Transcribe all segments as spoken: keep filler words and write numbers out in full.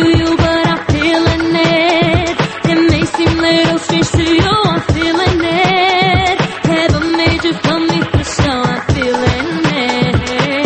you, but I'm feeling it. It may seem little strange to you, I'm feeling it. Heaven made you for me for sure, I'm feeling it.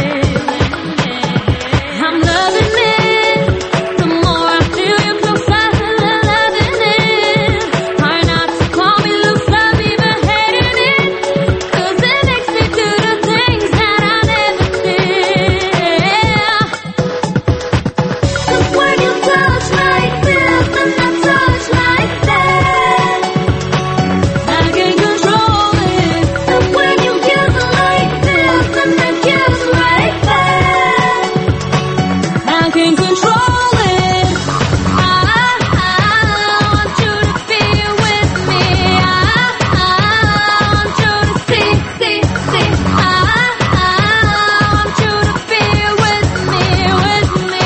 I'm loving it. The more I feel you close, I'm loving it. Hard not to call me loose, I'm even hating it. 'Cause it makes me do the things that I never did. 'Cause when you touch like this and I touch like that, I can control it. And when you kiss like this and I kiss like that, I can control it. I, I want you to be with me. I, I want you to see, see, see. I, I want you to be with me, with me.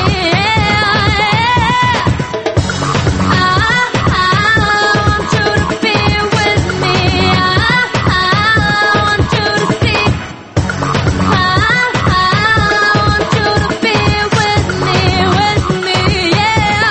I, I want you to be with me. I, I want you to see. I, I want you to be with me, with me, yeah,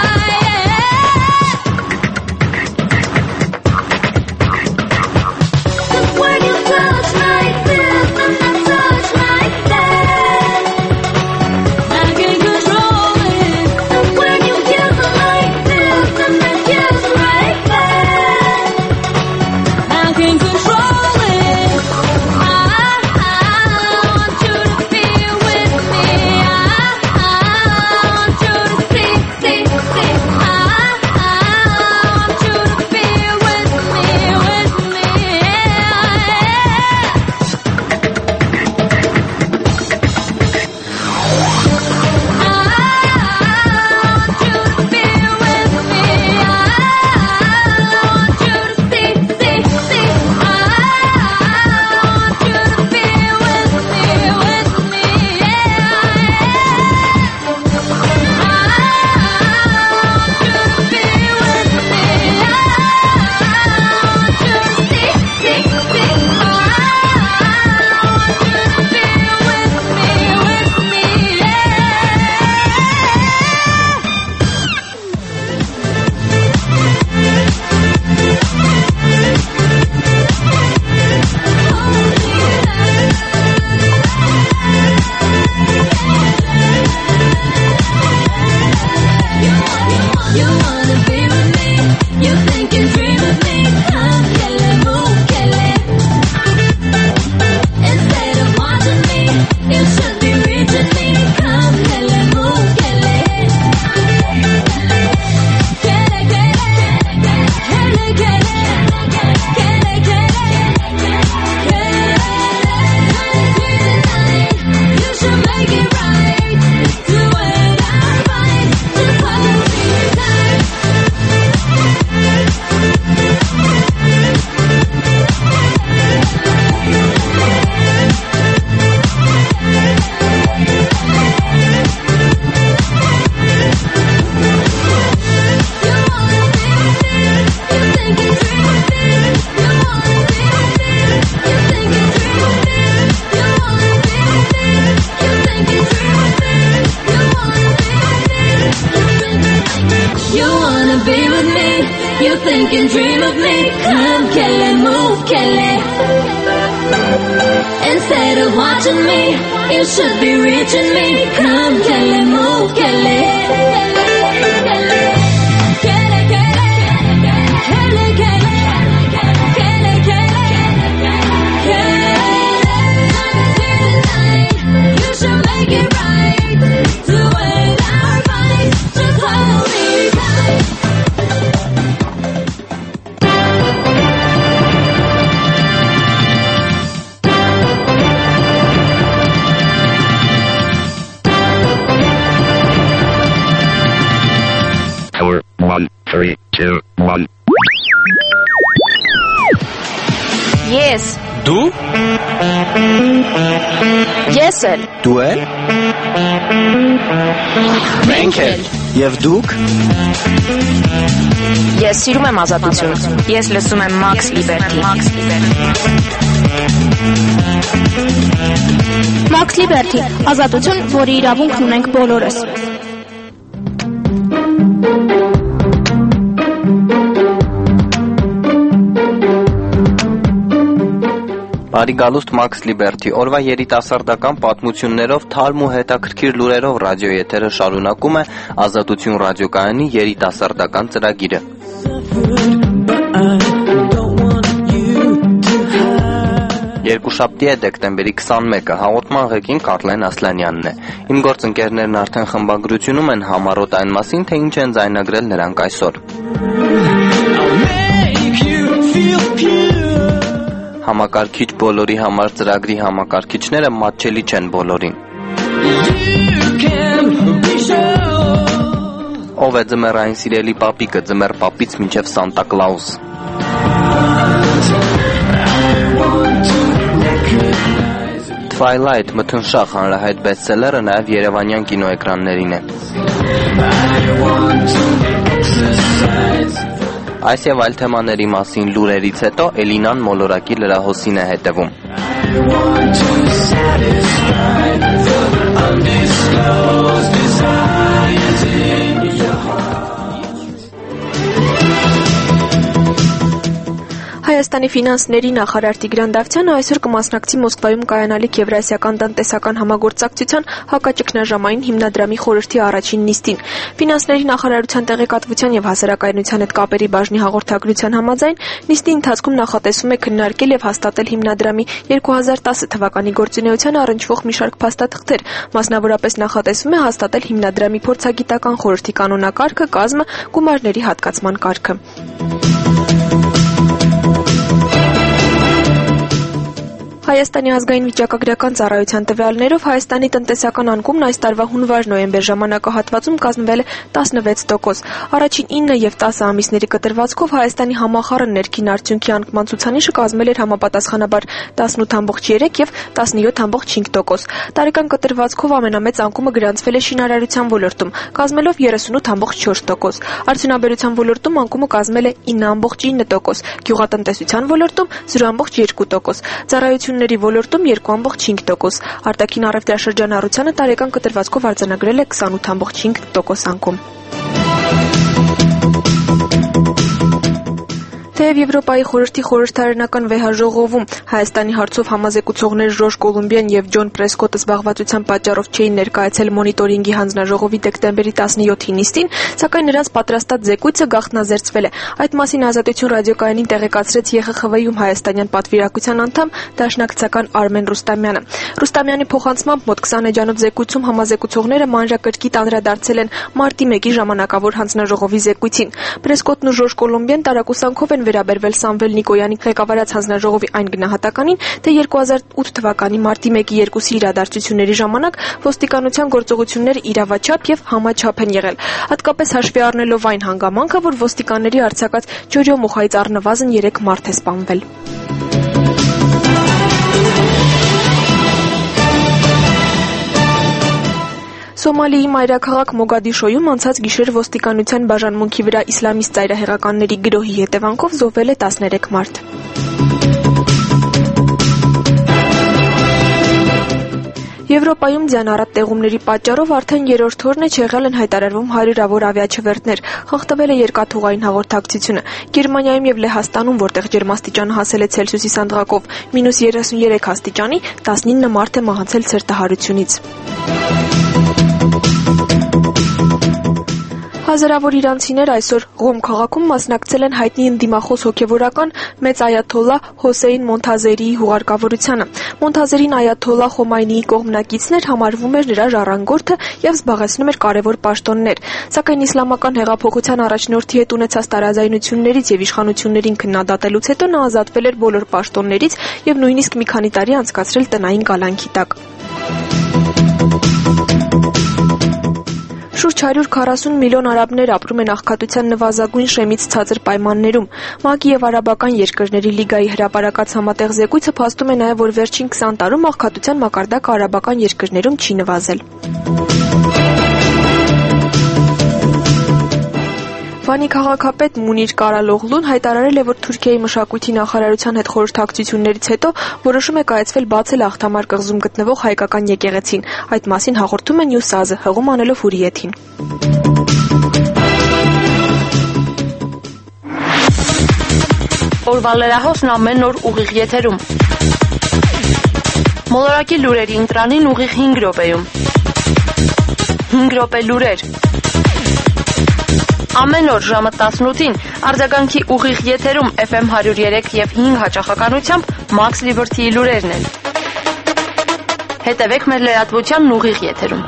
yeah. 'Cause when you touch like this and I touch like that, I can control it. And when you kiss like this and I kiss like that, I can control it. I, I want you to be with me. I, I want you to see, see, see. I, I want you to be with me, with me. I want you to be with me. I want you to see, see, see. I want you to be with me, with me, yeah. I want you to be with me. I want you to see, see, see. I want you to be with me, with me, yeah. You wanna be with me, you think and dream of me. Come, Kelly, move, Kelly. Instead of watching me, you should be reaching me. Come, Kelly, move, Kelly. Kelly, Kelly, Kelly, Kelly, Kelly, Kelly. You should make it right. Do it right. Just hold me tight. You wanna be with me, you think and dream of me. Come, Kelly, move, Kelly. Instead of watching me, you should be reaching me. Come, Kelly, move, Kelly. Kelly, Kelly, Kelly, Kelly, Kelly, Kelly. You should make it right. Do it right. Just hold me tight. Four, one, three, two, one. Ես Դու Ես էլ Դու էլ Մենք էլ Եվ դուք Ես սիրում եմ ազատություն Ես լսում եմ Max Liberty Max Liberty ազատություն, որի իրավունքն ունենք բոլորս Բարի գալուստ Մաքս Լիբերթի, օրվա երիտասարդական պատմություններով թարմ ու հետաքրքիր լուրերով ռադիո եթերը շարունակում է Ազատություն ռադիոկայանի երիտասարդական ծրագիրը։ Երկուշաբթի է դեկտեմբերի քսանմեկը, հաղորդման ղեկին Կարլեն Ասլանյանն է։ Իմ գործընկերներն արդեն խմբագրությունում են համառոտ այն մասին, թե ինչ են ձայնագրել նրանք այսօր։ Համակարգիչ բոլորի համար ծրագրի համակարգիչները մատչելի չեն բոլորին։ Ով է ձմեռային սիրելի պապիկը, ձմեռ պապից մինչև Սանտա Կլաուս։ Twilight մթնշաղ հանրահայտ բեսթսելերը նաև երևանյան կինոէկրաններին է։ Այս եւ այլ թեմաների մասին լուրերից հետո Էլինան մոլորակի լրահոսին է հետևում։ Հայաստանի ֆինանսների նախարար Տիգրան Դավթյանը այսօր կմասնակցի Մոսկվայում կայանալիք Եվրասիական տնտեսական համագործակցության հակաճգնաժամային հիմնադրամի խորհրդի առաջին նիստին։ Ֆինանսների նախարարության տեղեկատվության եւ հասարակայնության հետ կապերի բաժնի հաղորդագրության համաձայն նիստի ընթացքում նախատեսվում է քննարկել եւ հաստատել հիմնադրամի երկու հազար տասը թվականի գործունեության առնչվող մի շարք փաստաթղթեր, մասնավորապես նախատեսվում է հաստատել հիմնադրամի փորձագիտական խորհրդի կանոնակարգը, կազմը, գումարների հատկացման կարգը։ Հայաստանի ազգային վիճակագրական ծառայության տվյալներով Հայաստանի տնտեսական անկումն այս տարվա հունվար-նոյեմբեր ժամանակահատվածում կազմվել է տասնվեց տոկոս։ Առաջին ինը եւ տասը ամիսների կտրվածքով Հայաստանի համախառն ներքին արդյունքի անկման ցուցանիշը կազմել էր համապատասխանաբար տասնութ ամբողջ երեք եւ տասնյոթ ամբողջ հինգ տոկոս։ Տարեկան կտրվածքով ամենամեծ անկումը գրանցվել է շինարարության ոլորտում, կազմելով երեսունութ ամբողջ չորս տոկոս։ Արդյունաբերության ոլորտում անկումը կազմել է ինը ամբողջ ինը տոկոս, գյուղատնտեսության ոլորտում զրո ամբողջ երկու տոկոս, ծառայությունների ոլորտում երկու ամբողջ հինգ տոկոս։ Արտաքին առևտրաշրջանառությանը տարեկան կտրվածքով արձանագրել է քսանութ ամբողջ հինգ տոկոս անկում։ Թեև Եվրոպայի խորհրդի խորհրդարանական վեհաժողովում Հայաստանի հարցով համազեկուցողներ Ժորժ Կոլումբիան եւ Ջոն Պրեսկոտը զբաղվածության պատճառով չէին ներկայացել մոնիտորինգի հանձնաժողովի դեկտեմբերի տասնյոթի նիստին, սակայն նրանց պատրաստած զեկույցը գաղտնազերծվել է։ Այդ մասին Ազատություն ռադիոկայանին տեղեկացրեց ԵԽԽՎ-ում հայաստանյան պատվիրակության անդամ դաշնակցական Արմեն Ռուստամյանը։ Ռուստամյանի փոխանցմամբ մոտ քսան էջանոց զեկույցում համազեկուցողները մանրակրկիտ անդրադարձել են մարտի մեկի ժամանակավոր հանձնաժողովի զեկույցին։ Պրեսկոտն ու Ժորժ Կոլումբիան տարակուսանքով են վերաբերվել Սամվել Նիկոյանի ղեկավարած հանձնաժողովի այն գնահատականին, թե երկու հազար ութ թվականի մարտի մեկի երկուսի իրադարձությունների ժամանակ ոստիկանության գործողությունները իրավաչափ եւ համաչափ են եղել, հատկապես հաշվի առնելով այն հանգամանքը, որ ոստիկանների արձակած ջոջոմուխայից առնվազն երեք մարդ է սպանվել։ Սոմալիի մայրաքաղաք Մոգադիշոյում անցած գիշեր ոստիկանության բաժանմունքի վրա իսլամիստ ծայրահեղականների գրոհի հետևանքով զոհվել է տասներեք մարդ։ Եվրոպայում ձյանառատ տեղումների պատճառով արդեն երրորդ օրն է չեղյալ են հայտարարվում հարյուրավոր ավիաչվերթներ, խախտվել է երկաթուղային հաղորդակցությունը։ Գերմանիայում եւ Լեհաստանում, որտեղ ջերմաստիճանը հասել է Ցելսիուսի սանդղակով մինուս երեսունյերեք աստիճանի, տասնինը մարդ է մահացել ցրտահարությունից։ Հազարավոր իրանցիներ այսօր Ղոմ քաղաքում մասնակցել են հայտնի ընդդիմախոս հոգևորական մեծ այաթոլլա Հոսեյն Մոնթազերիի հուղարկավորությանը։ Մոնթազերին այաթոլլա Խոմայնիի կողմնակիցներ համարվում էր նրա ժառանգորդը եւ զբաղեցնում էր կարևոր պաշտոններ։ Սակայն իսլամական հեղափոխության առաջնորդի հետ ունեցած տարաձայնություններից եւ իշխանություններին քննադատելուց հետո նա ազատվել էր բոլոր պաշտոններից եւ նույնիսկ մի քանի տարի անցկացրել տնային կալանքի տակ։ Շուրջ հարյուր քառասուն միլիոն արաբներ ապրում են աղքատության նվազագույն շեմից ցածր պայմաններում։ ՄԱԿ-ի եւ Արաբական երկրների լիգայի հրապարակած համատեղ զեկույցը փաստում է նաեւ, որ վերջին քսան տարում աղքատության մակարդակը արաբական երկրներում չի նվազել։ Վանի քաղաքապետ Մունիր Կարալօղլուն հայտարարել է, որ Թուրքիայի մշակույթի նախարարության հետ խորհրդակցություններից հետո որոշում է կայացվել Բացել աղթամար կղզում գտնվող հայկական եկեղեցին։ Այդ մասին հաղորդում է Նյուսազը, հղում անելով Հուրիեթին։ Օրվա լրահոսն ամեն օր ուղիղ եթերում։ Մոլորակի լուրերի ընտրանին ուղիղ հինգ րոպեում։ հինգ րոպե լուրեր։ Ամեն օր ժամը տասնութին արձագանքի ուղիղ եթերում Էֆ Էմ հարյուր երեք և հինգ հաճախականությամբ Max Liberty-ի լուրերն են։ Հետևեք մեր լրատվությանն ուղիղ եթերում։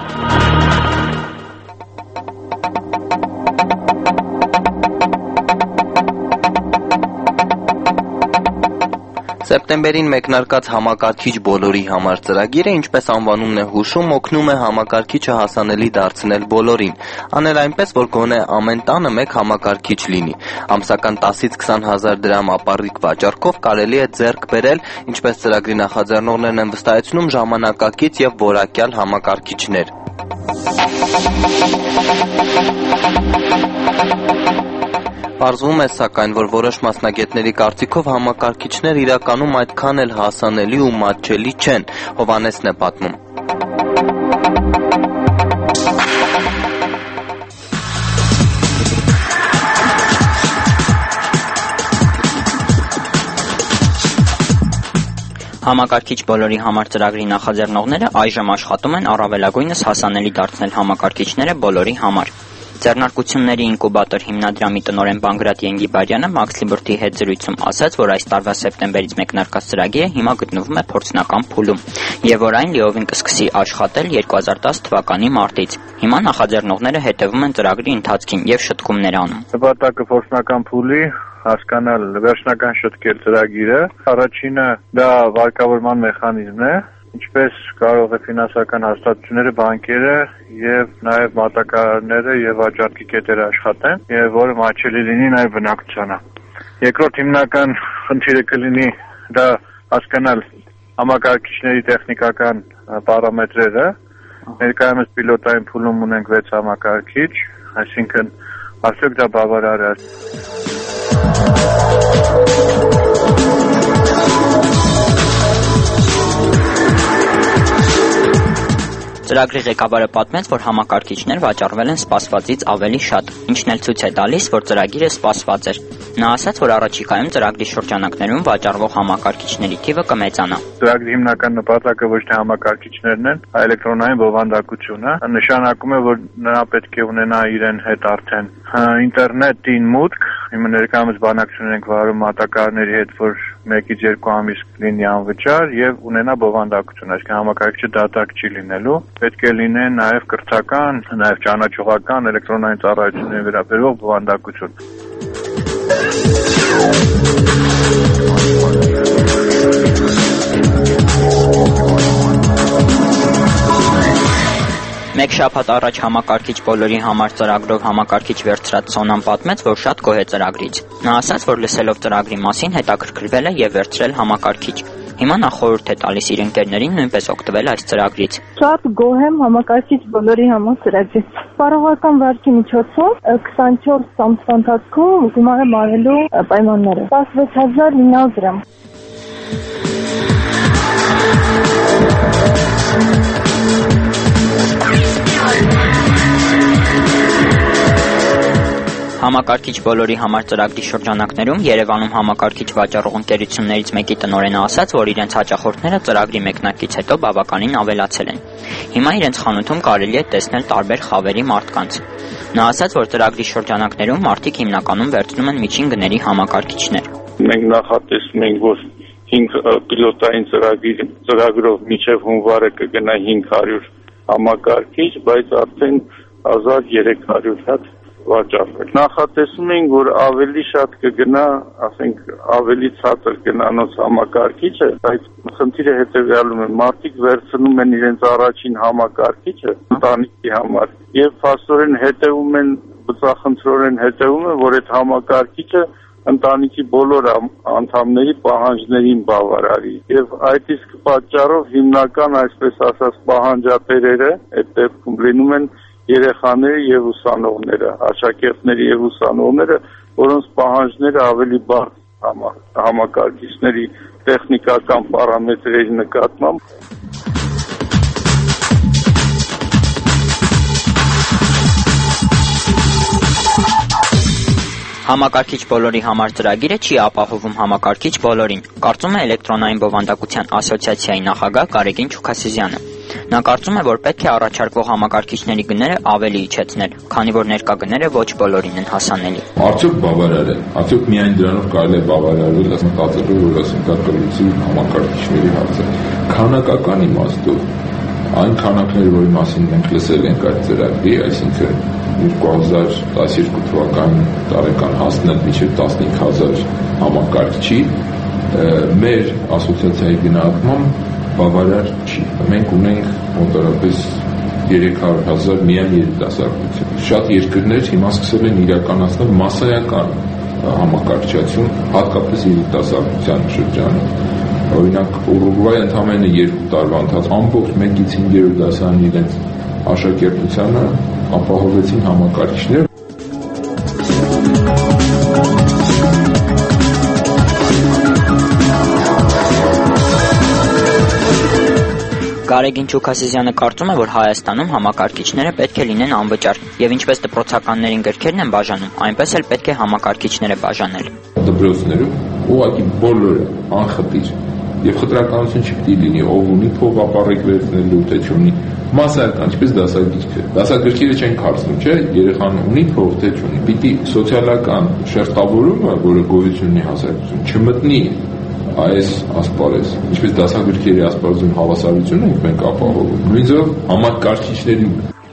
Սեպտեմբերին մեկնարկած համակարգիչ բոլորի համար ծրագիրը, ինչպես անվանումն է հուշում, օգնում է համակարգիչը հասանելի դարձնել բոլորին, անել այնպես, որ գոնե ամեն տանը մեկ համակարգիչ լինի։ Ամսական տասից քսան հազար դրամ ապառիկ վաճառքով կարելի է ձեռք բերել, ինչպես ծրագրի նախաձեռնողներն են վստահեցնում, ժամանակակից և որակյալ համակարգիչներ։ Պարզվում է, սակայն, որ որոշ մասնագետների կարծիքով համակարգիչներ իրականում այդքան էլ հասանելի ու մատչելի չեն, Հովհաննեսն է պատմում։ Համակարգիչ բոլորի համար ծրագրի նախաձեռնողները այժմ աշխատում են առավելագույնս հասանելի դարձնել համակարգիչները բոլորի համար։ Ձեռնարկությունների ինկուբատոր հիմնադրամի տնօրեն Բանգրատ Ենգիբարյանը Max Liberty-ի հետ զրույցում ասաց, որ այս տարվա սեպտեմբերից մեկնարկած ծրագիրը հիմա գտնվում է փորձնական փուլում եւ որ այն լիովին կսկսի աշխատել երկու հազար տասը թվականի մարտից։ Հիմա նախաձեռնողները հետևում են ծրագրի ընթացքին եւ շտկումներ անում։ Նպատակը փորձնական փուլի հասկանալ վերջնական շտկել ծրագիրը։ Առաջինը դա վարկավորման մեխանիզմն է, ինչպես կարող է ֆինանսական հաստատությունները, բանկերը եւ նաեւ մատակարարները եւ վաճառքի կետերը աշխատեն, եւ որը մատչելի լինի նաեւ բնակչությանը։ Երկրորդ հիմնական խնդիրը կլինի դա հասկանալ համակարգիչների տեխնիկական պարամետրերը։ Ներկայումս պիլոտային փուլում ունենք վեց համակարգիչ, այսինքն արդյոք դա բավարար է։ Ծրագրի ղեկավարը պատմեց, որ համակարգիչներ վաճառվել են սպասվածից ավելի շատ, ինչն էլ ցույց է տալիս, որ ծրագիրը սպասված էր։ Նա ասաց, որ առաջիկայում ծրագրի շրջանակներում վաճառվող համակարգիչների թիվը կմեծանա։ Ծրագրի հիմնական նպատակը ոչ թե համակարգիչներն են, այլ էլեկտրոնային բովանդակությունը։ Նշանակում է, որ նա պետք է ունենա իրեն հետ արդեն ինտերնետին մուտք։ Հիմա ներկայումս բանակցություն ենք վարում մատակարարների հետ, որ մեկից երկու ամիս լինի անվճար եւ ունենա բովանդակություն, այսինքն համակարգիչը դատարկ չի լինելու։ Պետք է լինեն նաեւ կրթական, նաեւ ճանաչողական էլեկտրոնային ծառայությունների վերաբերող բովանդակություն։ Մեկ շաբաթ առաջ համակարգիչ բոլորի համար ծրագրով համակարգիչ վերցրած Սոնան պատմեց, որ շատ գոհ է ծրագրից։ Նա ասաց, որ լսելով ծրագրի մասին հետաքրքրվել է եւ վերցրել համակարգիչ։ Հիմա նա խորհուրդ է տալիս իր ընկերներին նույնպես օգտվել այս ծրագրից։ Շատ գոհ եմ համակարգիչ բոլորի համար ծրագրից։ Սպառողական վարկի միջոցով քսանչորս ամսվա ընթացքում գումար եմ արելու պայմանները։ տասնվեց հազար ինը հարյուր դրամ։ Համակարգիչ բոլորի համար ծրագրի շրջանակներում Երևանում համակարգիչ վաճառող ընկերություններից մեկի տնօրենը ասաց, որ իրենց հաճախորդները ծրագրի մեկնարկից հետո բավականին ավելացել են։ Հիմա իրենց խանութում կարելի է տեսնել տարբեր խավերի մարդկանց։ Նա ասաց, որ ծրագրի շրջանակներում մարդիկ հիմնականում վերցնում են միջին գների համակարգիչներ։ Մենք նախատեսում ենք, որ հինգ պիլոտային ծրագիր ծրագրով մինչև հունվարը կգնա հինգ հարյուր համակարգիչ, բայց արդեն հազար երեք հարյուր հատ վաճառվել։ Նախատեսում ենք, որ ավելի շատ կգնա, ասենք, ավելի ցածր գնանոց համակարգիչը, բայց խնդիրը հետևյալում է, մարդիկ վերցնում են իրենց առաջին համակարգիչը ընտանիքի համար եւ փաստորեն հետեւում են, բծախնդրորեն հետեւում են, որ այդ համակարգիչը ընտանիքի բոլոր անդամների պահանջներին բավարարի եւ այդ իսկ պատճառով հիմնական, այսպես ասած, պահանջատերերը այդ դեպքում լինում են երեխաները եւ ուսանողները, աշակերտները եւ ուսանողները, որոնց պահանջները ավելի բարդ համակարգիչների տեխնիկական պարամետրերի նկատմամբ։ Համակարգիչ բոլորի համար ծրագիրը չի ապահովում համակարգիչ բոլորին, կարծում է Էլեկտրոնային բովանդակության ասոցիացիայի նախագահ Գարեգին Չուքասիզյանը։ Նա կարծում է, որ պետք է առաջարկվող համակարգիչների գները ավելի իջեցնել, քանի որ ներկա գները ոչ բոլորին են հասանելի։ Արդյոք բավարար է։ Արդյոք միայն դրանով կարելի է բավարարել մտածելու, որ ասենք դա կլուծի համակարգիչների հարցը։ Քանակական իմաստով այն քանակները, որի մասին մենք լսել ենք այդ ծրագրի, այսինքն երկու հազար տասներկու թվական տարեկան հասնել մինչև տասնհինգ հազար համակարգչի, մեր ասոցիացիայի գնահատմամբ բավարար չի։ Մենք ունենք մոտավորապես երեք հարյուր հազար միայն երիտասարդություն։ Շատ երկրներ հիմա սկսել են իրականացնել մասսայական համակարգչություն, հատկապես երիտասարդության շրջանում։ Օրինակ Ուրուգվայի ընդամենը երկու տարվա ընթացքում ամբողջ մեկից հինգերորդ դասարանի իրենց աշակերտությանը ապահովեցին համակարգիչներ։ Գարեգին Չուքասիզյանը կարծում է, որ Հայաստանում համակարգիչները պետք է լինեն անվճար, եւ ինչպես դպրոցականներին գրքերն են բաժանում, այնպես էլ պետք է համակարգիչները բաժանել։ Դպրոցներում ուղղակի բոլորը անխտիր եւ խտրականություն չպետք է լինի, ով ունի փող ապառիկ վերցնելու, թե չունի, մասսայական, ինչպես դասագրքերը։ Դասագրքերը չեն քարցնում, չէ՞, երեխան ունի փող, թե չունի։ Պիտի սոցիալական շերտավորումը, որը գոյություն ունի հասարակություն, չմտնի այս ասպարեզ, ինչպես դասագրքերի ասպարեզում հավասարությունը մենք ապահովում, նույնիսկ համակարգիչների։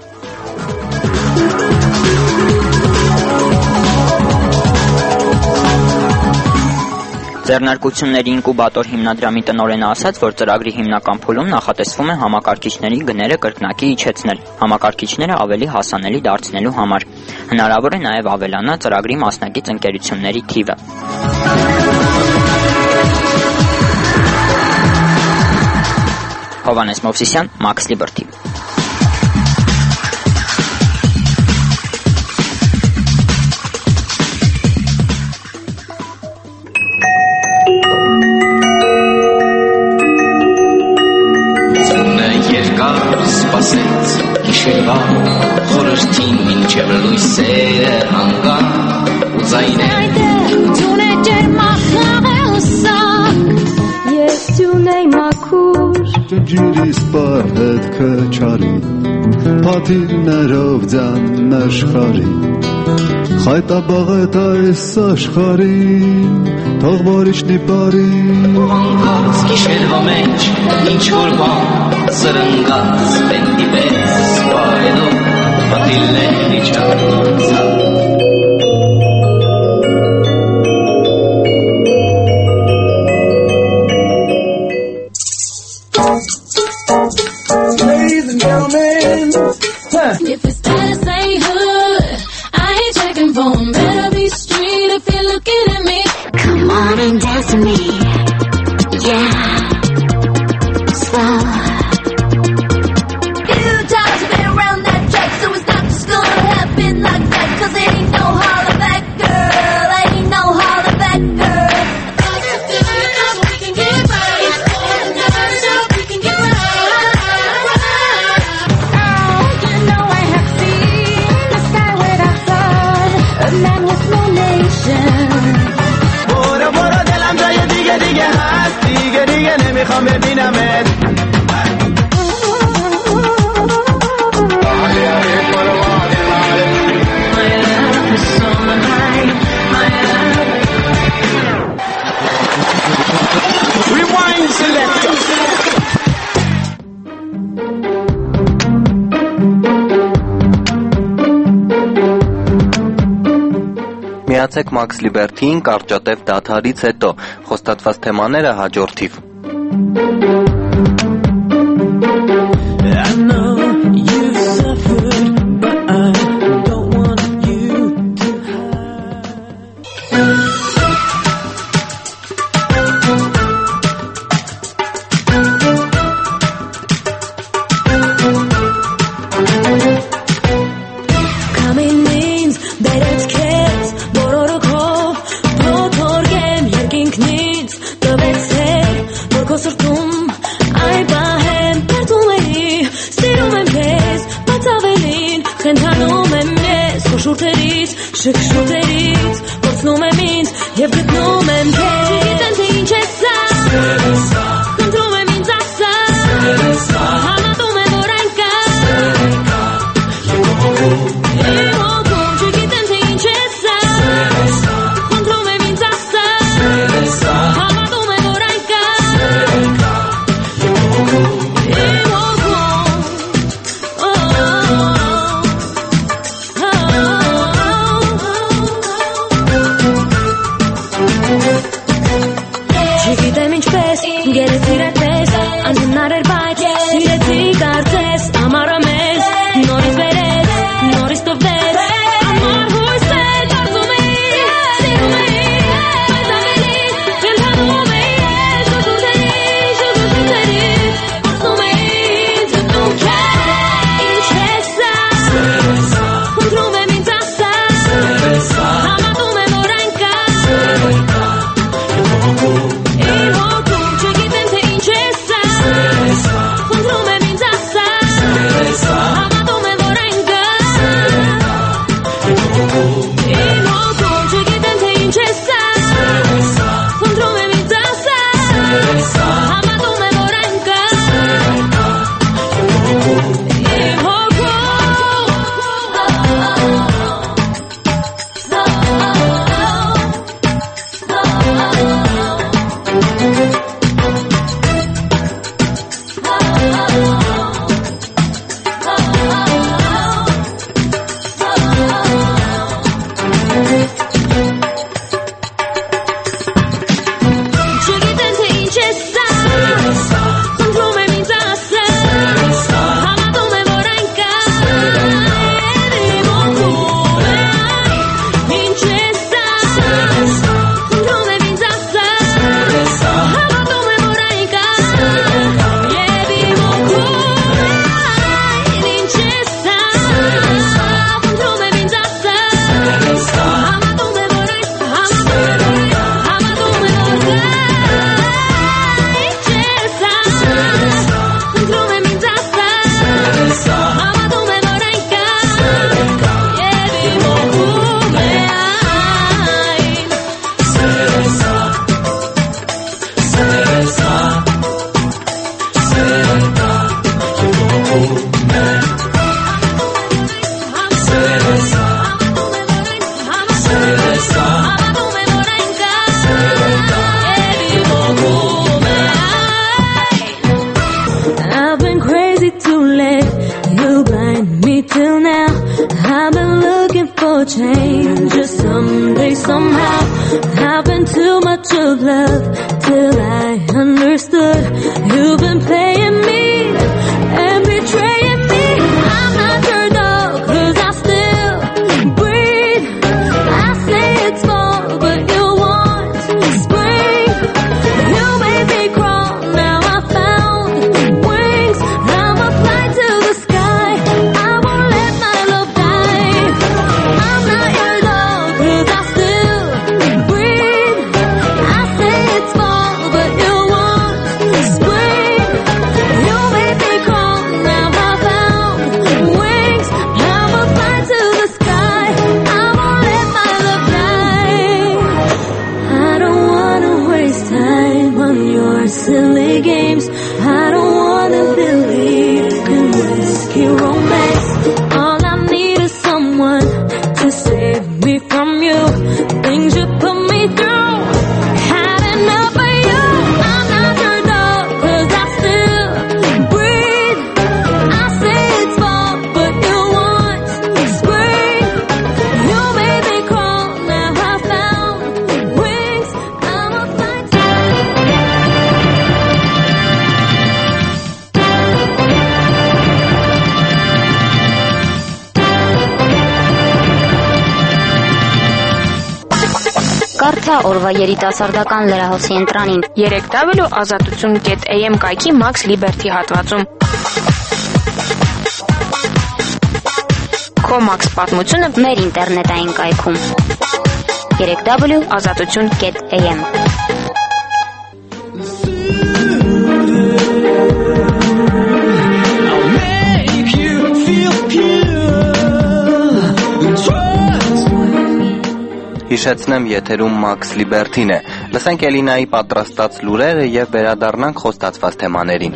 Ձեռնարկությունների ինկուբատոր հիմնադրամի տնօրենը ասաց, որ ծրագրի հիմնական փուլում նախատեսվում է համակարգիչների գները կրկնակի իջեցնել, համակարգիչները ավելի հասանելի դարձնելու համար։ Հնարավոր է նաև ավելանա ծրագրի մասնակից ընկերությունների թիվը։ Հովհաննես Մովսիսյան, Max Liberty։ Երկար սպասեց գիշերվա խորհրդին մինչև լույսերը հանգան ու ձայներ Tune Yes, tune makur Ջրիս պարհետքը չարի Պատիներով ձան աշխարի Խայտաբաղետ այս աշխարին Թող որիշնի բարի Անկած գիշերվա մեջ ինչ-որ բան Սրնգած պենտի պես պայելով Պատիլների չանցավ If it's status ain't hood, I ain't checking for 'em. Better be street if you're looking at me. Come on and dance with me, yeah. Slow. Few times you've been around that track, so it's not just gonna happen like that. 'Cause it ain't no holler back, girl. Ain't no holler back, girl. We can get right, so we can get right. Man with no nation. برو برو دلم جای دیگه دیگه هست دیگه دیگه نمیخوام ببینمت Rewind selector Միացեք Max Liberty-ին կարճատև դադարից հետո, խոստացված թեմաները հաջորդիվ։ Քո սրտում շքշուտերից Որցնում եմ ինձ և գտնում եմ քեզ Չգիտեմ թե ինչ է սա Խնդրում եմ ինձ ասա Համատում եմ որ այն կա Իմ հոգում չգիտեմ թե ինչ է սա Խնդրում եմ ինձ ասա Համատում եմ որ այն կա Իմ հոգում Չգիտեմ ինչպես, գերես իրապես Անհնար էր բայց, սիրեցի կարծես Ամառը մեզ, նորից վերեց, նորից տվեց Ամար հույս է, կարծում էի, սիրում էի Բայց ավելի, կենթանում էի ես Շուտուտերից, շուտուտերից Որցնում էի ինձ գտնում քեզ Ինչ է սա Խնդրում եմ ինձ ասա Համատում եմ որ այն կա Իմ հոգում չգիտեմ թե ինչ է սա Խնդրում եմ ինձ ասա Համատում եմ որ այն կա Իմ հոգում չգիտեմ թե ինչ է սա Խնդրում եմ ինձ ասա Համատում եմ որ այն կա Իմ Չգիտեմ թե ինչ է սա Խնդրում եմ ինձ ասա Համատում եմ որ այն կա Իմ հոգում Ինչ է սա Խնդրում եմ ինձ ասա Համատում եմ որ այն կա Եվ իմ հոգում Ինչ է սա Խնդրում եմ ինձ ասա Համատում եմ որ այն Համատում եմ որ Համատում եմ որ կա Ինչ է սա Խնդրում եմ ինձ ասա Համատում եմ որ այն կա Եվ իմ հոգում է այն Սերեսա Սերեսա Սերետա Եվ հոգում է Սերեսա Սերեսա Համատում եմ որ այն կա Եվ իմ հոգում է I've been crazy to let you blind me till now I've been looking for change just someday somehow I've been too much of love till I understood You've been playing me and betraying me I'm not your dog cause I still breathe I say it's fall but you want spring You made me crawl now I found wings I'ma fly to the sky I won't let my love die I'm not your dog cause I still breathe I say it's fall but you want spring You made me crawl now I found wings I'ma fly to the sky I won't let my love die I don't wanna waste time on your silly games I don't wanna believe in whiskey romance All I need is someone to save me from you Things you put me through Had enough of you I'm not your dog cause I still breathe I say it's fall but you want spring You made me crawl now I found wings I'ma fly to Կարդա օրվա երիտասարդական լրահոսի ընտրանին երեք w ազատություն կետ a m կայքի Max Liberty հատվածում Քո Max պատմությունը մեր ինտերնետային կայքում երեք w ազատություն կետ a m Make you feel pure. Trust Հիշեցնեմ, եթերում Max Liberty-ն է։ Լսենք Էլինայի պատրաստած լուրերը եւ վերադառնանք խոստացված թեմաներին։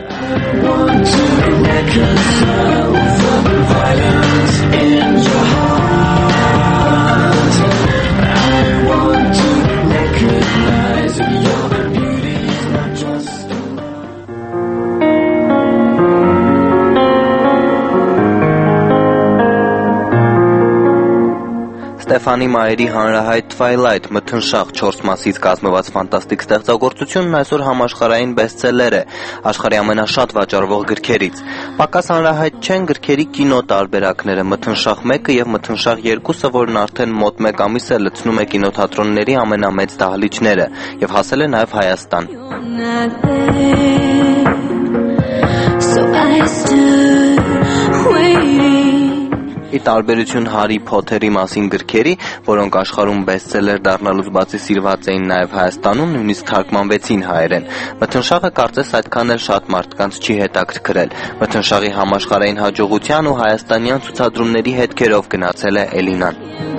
Ստեֆանի Մայերի հանրահայտ Twilight մթնշաղ չորս մասից կազմված ֆանտաստիկ ստեղծագործությունն այսօր համաշխարհային բեսթսելեր է, աշխարհի ամենաշատ վաճառվող գրքերից։ Պակաս հանրահայտ չեն գրքերի կինո տարբերակները՝ Մթնշաղ մեկը եւ Մթնշաղ երկուսը, որն արդեն մոտ մեկ ամիս է լցնում է կինոթատրոնների ամենամեծ դահլիճները եւ հասել է նաեւ Հայաստան։ Ի տարբերություն Հարի Փոթերի մասին գրքերի, որոնք աշխարհում բեսթսելեր դառնալուց բացի սիրված էին նաև Հայաստանում, նույնիսկ թարգմանվեցին հայերեն։ Մթնշաղը կարծես այդքան էլ շատ մարդկանց չի հետաքրքրել։ Մթնշաղի համաշխարհային հաջողության ու հայաստանյան ցուցադրումների հետքերով գնացել է Էլինան։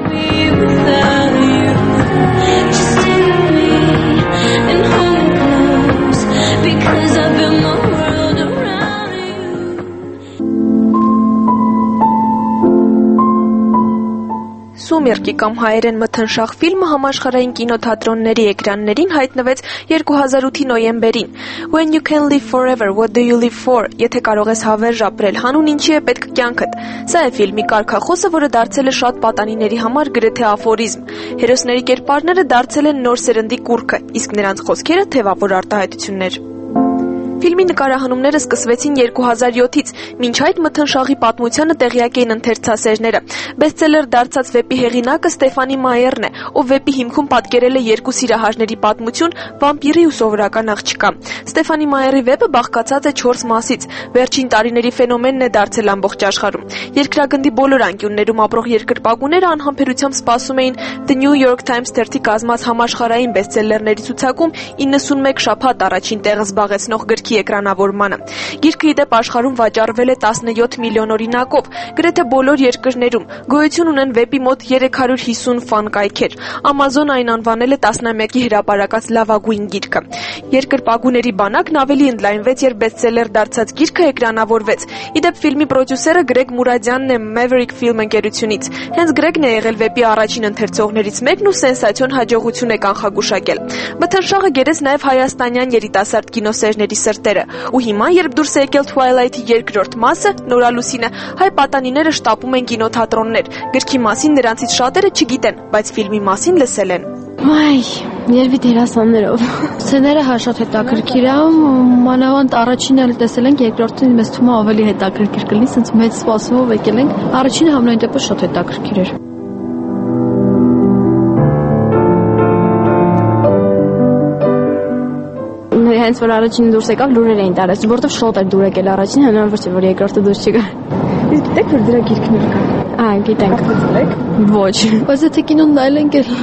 Սումերկի կամ հայերեն մթնշաղ ֆիլմը համաշխարհային կինոթատրոնների էկրաններին հայտնվեց երկու հազար ութի նոյեմբերին։ When you can live forever, what do you live for? Եթե կարող ես հավերժ ապրել, հանուն ինչի է պետք կյանքդ։ Սա է ֆիլմի կարգախոսը, որը դարձել է շատ պատանիների համար գրեթե աֆորիզմ։ Հերոսների կերպարները դարձել են նոր սերնդի կուռքը, իսկ նրանց խոսքերը թևավոր արտահայտություններ։ Ֆիլմի նկարահանումները սկսվեցին երկու հազար յոթից, մինչ այդ մթնշաղի պատմությանը տեղյակ էին ընթերցասերները։ Բեսթսելեր դարձած վեպի հեղինակը Ստեֆանի Մայերն է, ով վեպի հիմքում պատկերել է երկու սիրահարների պատմություն՝ վամպիրի ու սովորական աղջկա։ Ստեֆանի Մայերի վեպը բաղկացած է չորս մասից, վերջին տարիների ֆենոմենն է դարձել ամբողջ աշխարհում։ Երկրագնդի բոլոր անկյուններում ապրող երկրպագուները անհամբերությամբ սպասում էին The New York Times թերթի կազմած համաշխարհային բեսթսելերների ցուցակում իննսունմեկ շաբաթ առաջին տեղը զբաղեցնող գրքի էկրանավորմանը։ Գիրքը ի դեպ աշխարհում վաճառվել է տասնյոթ միլիոն օրինակով, գրեթե բոլոր երկրներում։ Գոյություն ունեն վեպի մոտ երեք հարյուր հիսուն ֆան կայքեր։ Amazon այն անվանել է տասնամյակի հրապարակած լավագույն գիրքը։ Երկրպագուների բանակն ավելի ընդլայնվեց, երբ բեսթսելեր դարձած գիրքը էկրանավորվեց։ Ի դեպ ֆիլմի պրոդյուսերը Գրեգ Մուրադյանն է Maverick Film ընկերությունից։ Հենց Գրեգն է եղել վեպի առաջին ընթերցողներից մեկն ու սենսացիոն հաջողություն է կանխագուշակել։ Մթնշաղը գերեց նաև հայաստանյան երիտասարդ կինոսերների սրտերը, ու հիմա, երբ դուրս է եկել Twilight-ի երկրորդ մասը, Նորալուսինը, հայ պատանիները շտապում են կինոթատրոններ։ Գրքի մասին նրանցից շատերը չգիտեն, բայց ֆիլմի մասին լսել են։ Այ, երևի դերասաններով։ Սցեները հա շատ հետաքրքիր է, մանավանդ առաջինը էլ տեսել ենք, երկրորդը մեզ թվում է ավելի հետաքրքիր կլինի, ասենց մեծ սպասումով եկել ենք։ Առաջինը համենայն դեպս շատ հետաքրքիր էր։ Հենց որ առաջինը դուրս եկավ, լուրեր էին տարած, որովհետև շոտ էր դուր եկել առաջինը, հնարավոր չէ որ երկրորդը դուրս չգա։ Իսկ գիտեք որ դրա գիրքներ կան։ Ա, գիտենք։ Գիտեք։ Ոչ։ Բայց եթե կինոն նայել ենք էլ։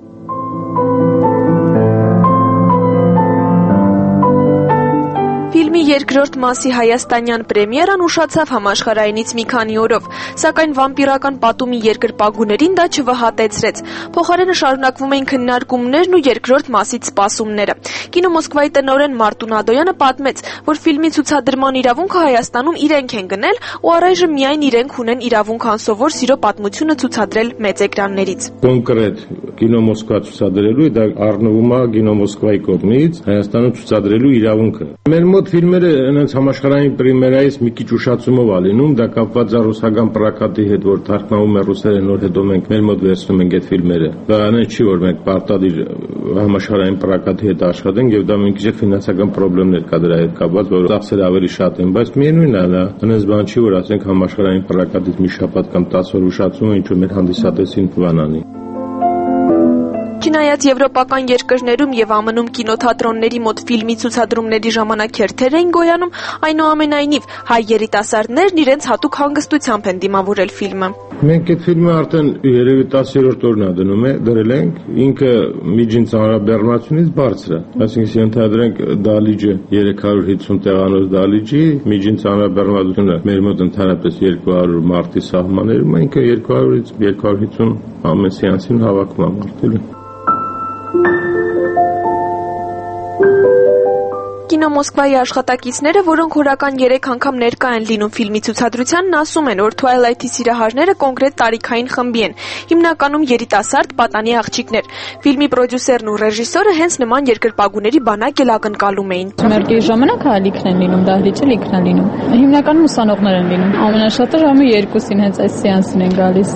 Ֆիլմի երկրորդ մասի հայաստանյան պրեմիերան ուշացավ համաշխարհայինից մի քանի օրով, սակայն վամպիրական պատումի երկրպագուներին դա չվհատեցրեց։ Փոխարենը շարունակվում էին քննարկումներն ու երկրորդ մասից սպասումները։ Կինո Մոսկվայի տնօրեն Մարտուն Ադոյանը պատմեց, որ ֆիլմի ցուցադրման իրավունքը Հայաստանում իրենք են գնել ու առայժմ միայն իրենք ունեն իրավունք անսովոր սիրո պատմությունը ցուցադրել մեծ էկրաններից։ Կոնկրետ Կինո Մոսկվա ցուցադրելու դա առնվում է Կինո Մոսկվայի կողմից Հայաստանում ցուցադրելու իրավունքը։ Մեր մոտ ֆիլմերը այնց համաշխարհային պրեմիերայից մի քիչ ուշացումով է լինում, դա կապված է ռուսական պրոկատի հետ, որ թարգմանվում է ռուսերեն, որ հետո մենք մեր մոտ վերցնում ենք այդ ֆիլմերը։ Դա այն չի, որ մենք պարտադիր համաշխարհային պրոկատի հետ աշխատենք եւ դա մի քիչ ֆինանսական խնդիրներ կա դրա հետ կապված, որ ծախսերը ավելի շատ են, բայց միևնույնն է, դա այնպես բան չի, որ ասենք համաշխարհային պրոկատից մի շաբաթ կամ տասը օր ուշացումը ինչ որ մեր հանդիսատեսին բանանի։ Չնայած եվրոպական երկրներում եւ ԱՄՆ -ում կինոթատրոնների մոտ ֆիլմի ցուցադրումների ժամանակ հերթեր էին գոյանում, այնուամենայնիվ հայ երիտասարդներն իրենց հատուկ հանգստությամբ են դիմավորել ֆիլմը։ Մենք այդ ֆիլմը արդեն երևի տասերորդ օրն է դնում է, դրել ենք, ինքը միջին ծանրաբեռնությունից բարձր է, այսինքն ենթադրենք դալիճը երեք հարյուր հիսուն տեղանոց դալիճի, միջին ծանրաբեռնությունը մեր մոտ ընդհանրապես երկու հարյուր մարտի սահմաններում է, ինքը երկու հարյուրից երկու հարյուր հիսուն ամեն սեանսին հավաքում է մարտելու։ Կինո Մոսկվայի աշխատակիցները, որոնք օրական երեք անգամ ներկա են լինում ֆիլմի ցուցադրությանն, ասում են, որ Twilight-ի սիրահարները կոնկրետ տարիքային խմբի են, հիմնականում երիտասարդ պատանի աղջիկներ։ Ֆիլմի պրոդյուսերն ու ռեժիսորը հենց նման երկրպագուների բանակ էլ ակնկալում էին։ Մերկի ժամանակ հա լիքն են լինում, դահլիճը լիքն է լինում։ Հիմնականում ուսանողներ են լինում։ Ամենաշատը ժամը երկուսին հենց այս սեանսին են գալիս։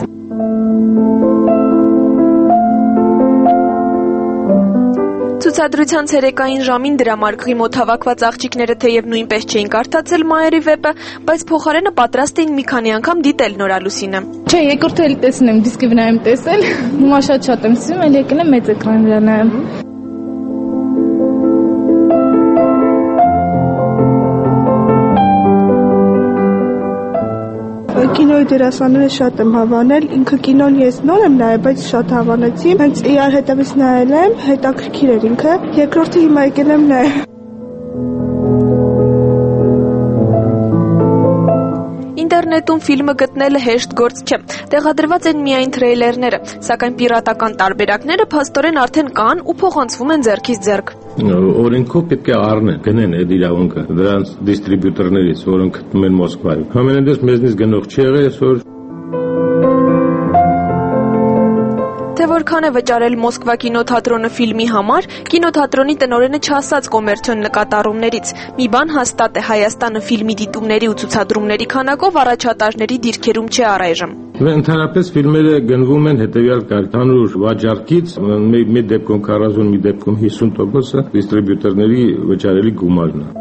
Ցուցադրության ցերեկային ժամին դրամարկղի մոտ հավաքված աղջիկները թեև նույնպես չէին կարդացել Մայերի վեպը, բայց փոխարենը պատրաստ էին մի քանի անգամ դիտել Նորալուսինը։ Չէ, երկրորդ էլ տեսնեմ, դիսկի վրա եմ տեսել։ Հիմա շատ-շատ եմ սիրում, էլ եկել եմ մեծ էկրան վրա նայեմ։ Կինոյի դերասանները շատ եմ հավանել, ինքը կինոն ես նոր եմ նայել, բայց շատ հավանեցի, հենց իրար հետևից նայել եմ, հետաքրքիր էր ինքը, երկրորդը հիմա եկել եմ նայել։ Ինտերնետում ֆիլմը գտնելը հեշտ գործ չէ, տեղադրված են միայն թրեյլերները, սակայն պիրատական տարբերակները փաստորեն արդեն կան ու փոխանցվում են ձեռքից ձեռք։ Օրենքով պետք է առնեն, գնեն այդ իրավունքը դրանց դիստրիբյուտորներից, որոնք գտնում են Մոսկվայում։ Համենայնդեպս մեզնից գնող չի եղել այսօր։ Թե որքան է վճարել Մոսկվա կինոթատրոնը ֆիլմի համար, կինոթատրոնի տնօրենը չասաց կոմերցիոն նկատառումներից։ Մի բան հաստատ է, Հայաստանը ֆիլմի դիտումների ու ցուցադրումների քանակով առաջատարների դիրքերում չէ առայժմ։ Ընդհանրապես ֆիլմերը գնվում են հետևյալ կարգանուր վաճառքից, մի դեպքում քառասուն, մի դեպքում հիսուն տոկոսը դիստրիբյուտորների վճարելի գումարն է։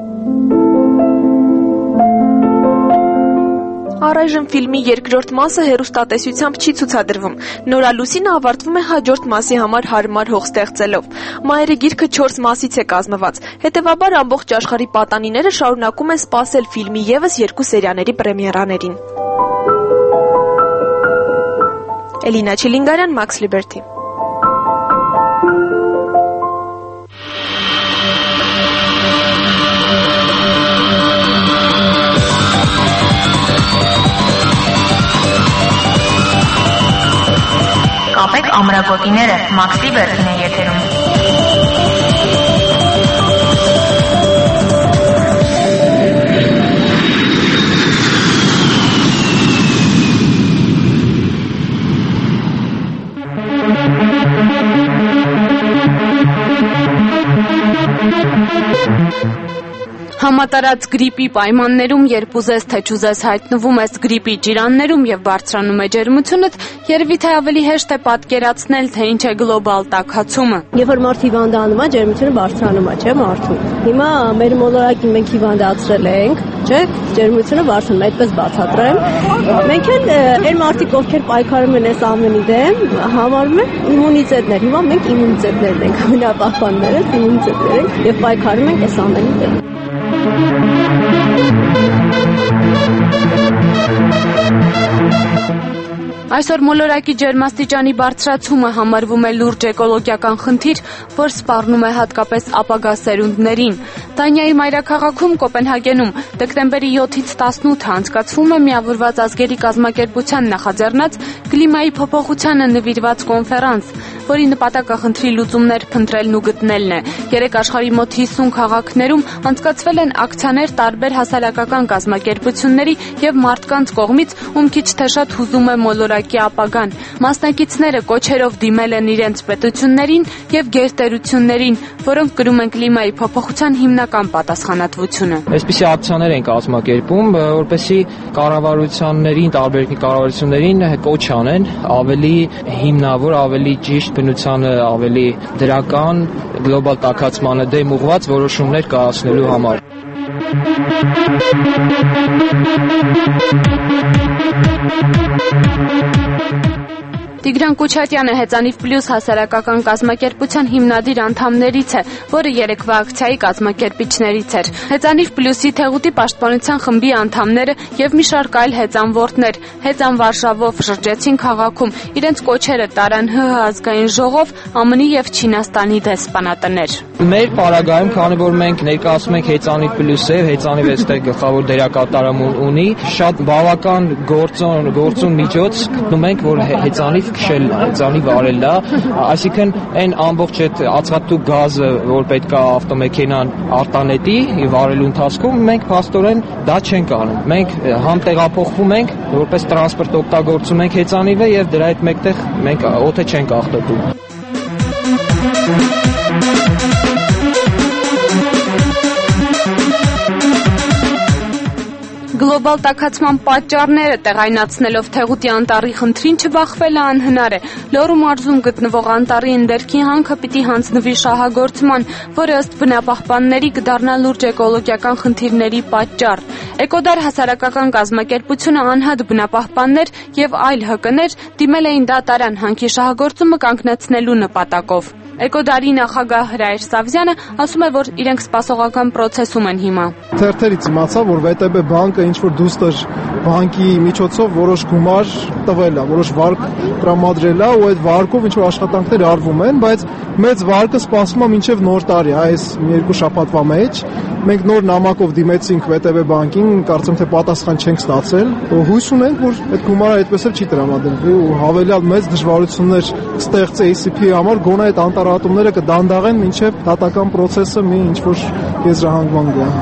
Առայժմ ֆիլմի երկրորդ մասը հեռուստատեսությամբ չի ցուցադրվում։ Նորալուսինը ավարտվում է հաջորդ մասի համար հարմար հող ստեղծելով։ Մայերի գիրքը չորս մասից է կազմված։ Հետևաբար ամբողջ աշխարհի պատանիները շարունակում են սպասել ֆիլմի ևս երկու սերիաների պրեմիերաներին։ Էլինա Չիլինգարյան, Max Liberty։ Կապեք ամրագոտիները, Max Liberty-ն է եթերում։ Համատարած գրիպի պայմաններում, երբ ուզես թե չուզես հայտնվում ես գրիպի ջիրաններում եւ բարձրանում է ջերմությունդ, երևի թե ավելի հեշտ է պատկերացնել, թե ինչ է գլոբալ տաքացումը։ Երբ որ մարդ հիվանդանում է, ջերմությունը բարձրանում է, չէ՞ մարդու։ Հիմա մեր մոլորակին մենք հիվանդացրել ենք, չէ՞, ջերմությունը բարձրանում է, այդպես բացատրեմ։ Մենք էլ այն մարդիկ, ովքեր պայքարում են այս ամենի դեմ, համարում են իմունիտետներ։ Հիմա մենք իմունիտետներ ենք, բնապահպանները իմունիտետներ ենք եւ պայքարում ենք այս ամենի դեմ։ Այսօր մոլորակի ջերմաստիճանի բարձրացումը համարվում է լուրջ էկոլոգիական խնդիր, որ սպառնում է հատկապես ապագա սերունդներին։ Դանիայի մայրաքաղաքում Կոպենհագենում դեկտեմբերի յոթից տասնութը անցկացվում է Միավորված ազգերի կազմակերպության նախաձեռնած կլիմայի փոփոխությանը նվիրված կոնֆերանս, որի նպատակը խնդրի լուծումներ փնտրելն ու գտնելն է։ Երեք աշխարհի մոտ հիսուն քաղաքներում անցկացվել են ակցիաներ տարբեր հասարակական կազմակերպությունների եւ մարդկանց կողմից, ում քիչ թե շատ հուզում է մոլորակի ապագան։ Մասնակիցները կոչերով դիմել են իրենց պետություններին եւ գերտերություններին, որոնք կրում են կլիմայի փոփոխության հիմնական պատասխանատվությունը։ Այսպիսի ակցիաներ են կազմակերպում, որպեսզի կառավարություններին, տարբեր կառավարություններին կոչ անեն ավելի հիմնավոր, ավելի ճիշտ բնությանը, ավելի դրական գլոբալ տաքացմանը դեմ ուղղված որոշումներ կայացնելու համար։ Տիգրան Կուչատյանը Հեծանիվ Պլյուս հասարակական կազմակերպության հիմնադիր անդամներից է, որը երեկվա ակցիայի կազմակերպիչներից էր։ Հեծանիվ Պլյուսի Թեղուտի պաշտպանության խմբի անդամները եւ մի շարք այլ հեծանվորդներ հեծան վարշավով շրջեցին քաղաքում, իրենց կոչերը տարան ՀՀ ազգային ժողով, ԱՄՆ-ի եւ Չինաստանի դեսպանատներ։ Մեր պարագայում, քանի որ մենք ներկայացնում ենք Հեծանիվ Պլյուսը, Հեծանիվ այստեղ գլխավոր դերակատարում ունի, շատ բավական գործոն գործուն միջոց գտնում ենք, որ Հեծանիվ քշել, Հեծանիվ արել է, այսինքն այն ամբողջ այդ ածխաթթու գազը, որ պետք է ավտոմեքենան արտանետի եւ արելու ընթացքում մենք փաստորեն դա չենք անում։ Մենք համ տեղափոխվում ենք, որպես տրանսպորտ օգտագործում ենք Հեծանիվը եւ դրա հետ մեկտեղ մենք օդը չենք աղտոտում։ Գլոբալ տաքացման պատճառները տեղայնացնելով Թեղուտի անտառի խնդրին չբախվելը անհնար է։ Լոռու մարզում գտնվող անտառի ընդերքի հանքը պիտի հանձնվի շահագործման, որը ըստ բնապահպանների կդառնա լուրջ էկոլոգիական խնդիրների պատճառ։ Էկոդար հասարակական կազմակերպությունը անհատ բնապահպաններ եւ այլ ՀԿ-ներ դիմել էին դատարան հանքի շահագործումը կանգնեցնելու նպատակով։ Էկոդարի նախագահ Հրայր Սավզյանը ասում է, որ իրենք սպասողական process-ում են հիմա։ Թերթերից իմացա, որ վե տե բե բանկը ինչ որ դուստր բանկի միջոցով որոշ գումար տվել է, որոշ վարկ տրամադրել է, ու այդ վարկով ինչ որ աշխատանքներ արվում են, բայց մեծ վարկը սպասվում է մինչև նոր տարի, այս մի երկու շաբաթվա մեջ։ Մենք նոր նամակով դիմեցինք վե տե բե բանկին, կարծեմ թե պատասխան չենք ստացել։ Հույս ունենք, որ այդ գումարը այդպես էլ չի տրամադրվի ու հավելյալ մեծ դժվարություններ կստեղծի A C P-ի համար, գոնե այդ անտառատումները կդանդաղեն մինչև դատական process-ը մի ինչ որ եզրահանգման գա։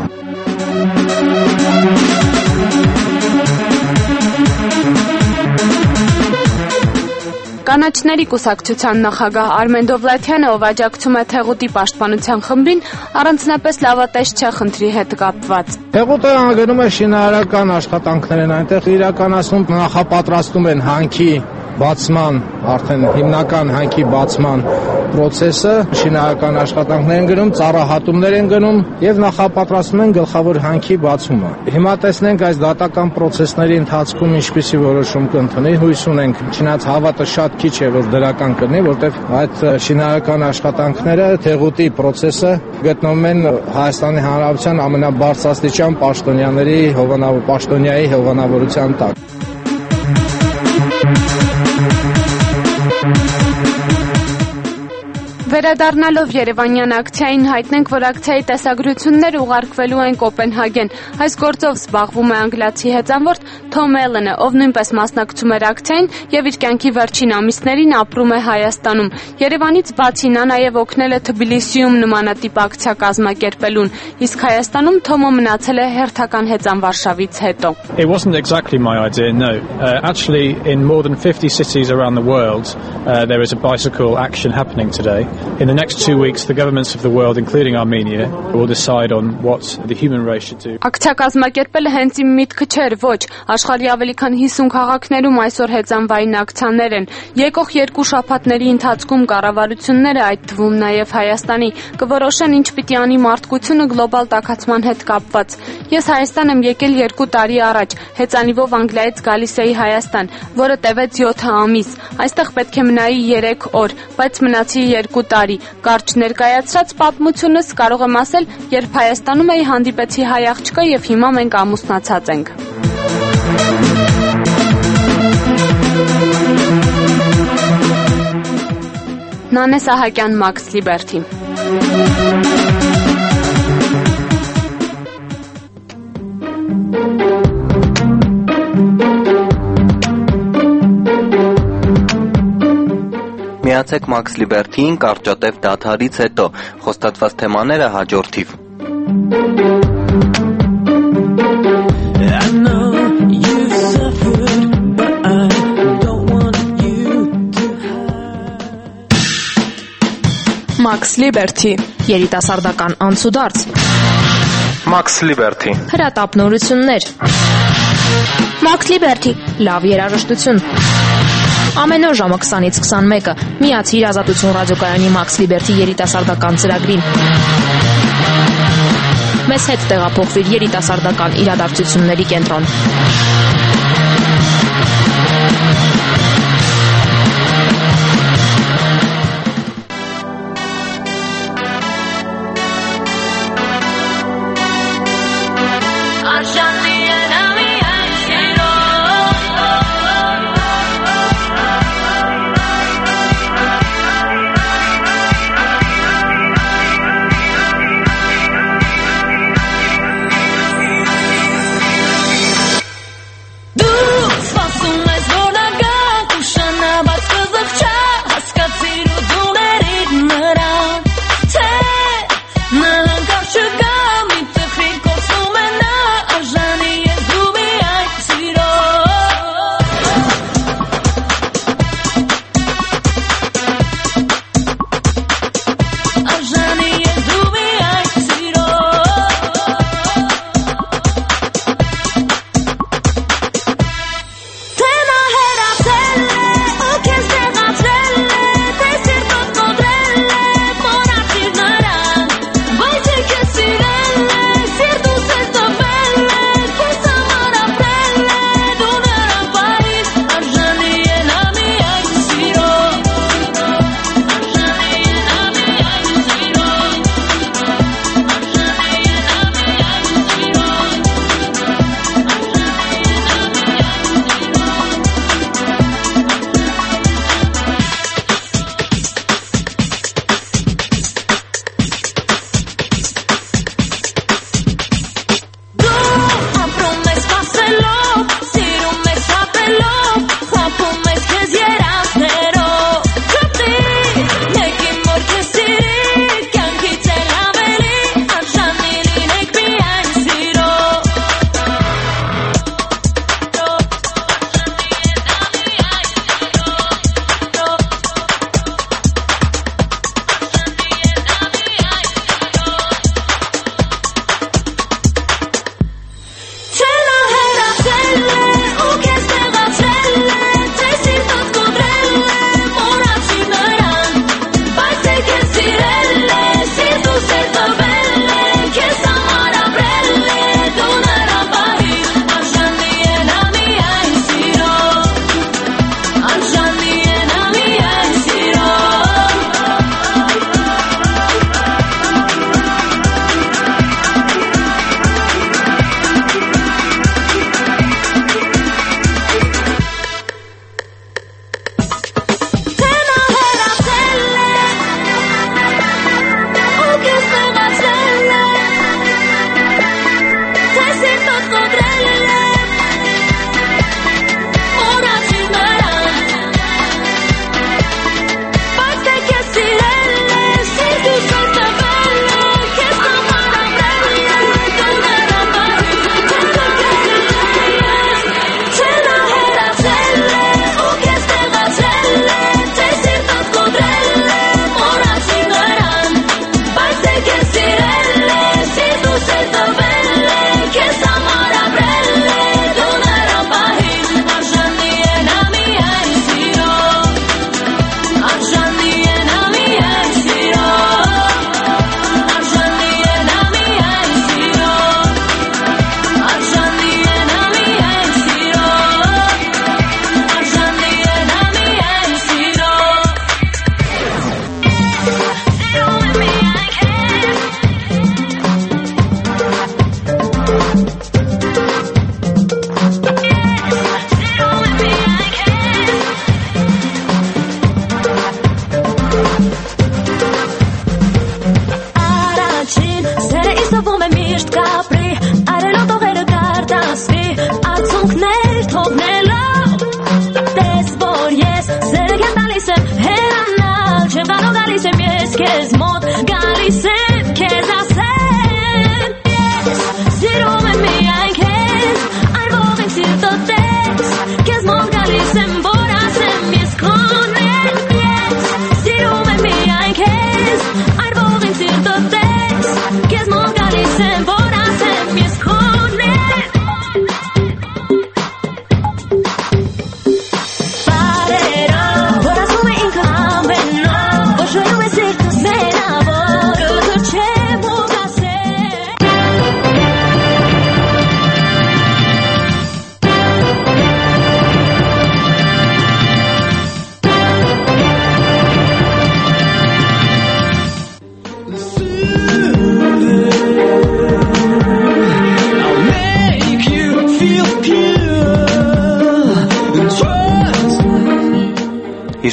Կանաչների կուսակցության նախագահ Արմեն Դովլաթյանը, ով աջակցում է Թեղուտի պաշտպանության խմբին, առանձնապես լավատես չէ խնդրի հետ կապված։ Թեղուտը անգնում է շինարարական աշխատանքներ են այնտեղ իրականացնում, նախապատրաստում են հանքի բացման, արդեն հիմնական հանքի բացման process-ը, շինարարական աշխատանքներ են գնում, ծառահատումներ են գնում եւ նախապատրաստում են գլխավոր հանքի բացումը։ Հիմա տեսնենք այս դատական process-ների ընթացքում ինչպիսի որոշում կընդունի, հույս ունենք, չնայած հավատը շատ քիչ է, որ դրական կլինի, որտեղ այդ շինարարական աշխատանքները Թեղուտի process-ը գտնվում են Հայաստանի Հանրապետության ամենաբարձրաստիճան պաշտոնյաների հովանավոր պաշտոնյայի հովանավորության տակ։ Վերադառնալով Երևանյան ակցիային հայտնենք, որ ակցիայի տեսագրությունները ուղարկվելու են Կոպենհագեն։ Այս գործով զբաղվում է անգլիացի հեծանվորդ Թոմ Էլենը, ով նույնպես մասնակցում էր ակցիային եւ իր կյանքի վերջին ամիսներին ապրում է Հայաստանում։ Երևանից բացի նա նաեւ օգնել է Թբիլիսիում նմանատիպ ակցիա կազմակերպելուն, իսկ Հայաստանում Թոմը մնացել է հերթական հեծանվարշավից հետո։ It wasn't exactly my idea, no. Uh, actually, in more than fifty cities around the world, uh, there is a bicycle action happening today. In the next two weeks, the governments of the world, including Armenia, will decide on what the human race should do. Ակցիա կազմակերպելը հենց իմ միտքը չէր, ոչ, աշխարհի ավելի քան հիսուն քաղաքներում այսօր հեծանվային ակցիաներ են։ Եկող երկու շաբաթների ընթացքում կառավարությունները, այդ թվում նաև Հայաստանի, կորոշեն ինչ պիտի անի մարդկությունը գլոբալ տաքացման հետ կապված։ Ես Հայաստան եմ եկել երկու տարի առաջ, հեծանիվով Անգլիայից գալիս էի Հայաստան, որը տևեց յոթ ամիս։ Այստեղ պետք է մնայի երեք օր, բայց մնացի երկու տարի։ Կարճ ներկայացրած պատմությունս կարող եմ ասել, երբ Հայաստանում էի հանդիպեցի հայ աղջկա եւ հիմա մենք ամուսնացած ենք։ Նանե Սահակյան, Մաքս Լիբերթի։ Միացեք Մաքս Լիբերթիին կարճատև դադարից հետո, խոստացված թեմաները հաջորդիվ։ Մաքս Լիբերթի, երիտասարդական անցուդարձ։ Մաքս Լիբերթի, հրատապնորություններ։ Մաքս Լիբերթի, լավ երաժշտություն։ Ամեն օր ժամը քսանից քսանմեկը միացիր Ազատություն ռադիոկայանի Մաքս Լիբերթի երիտասարդական ծրագրին։ Մեզ հետ տեղափոխվիր երիտասարդական իրադարձությունների կենտրոն։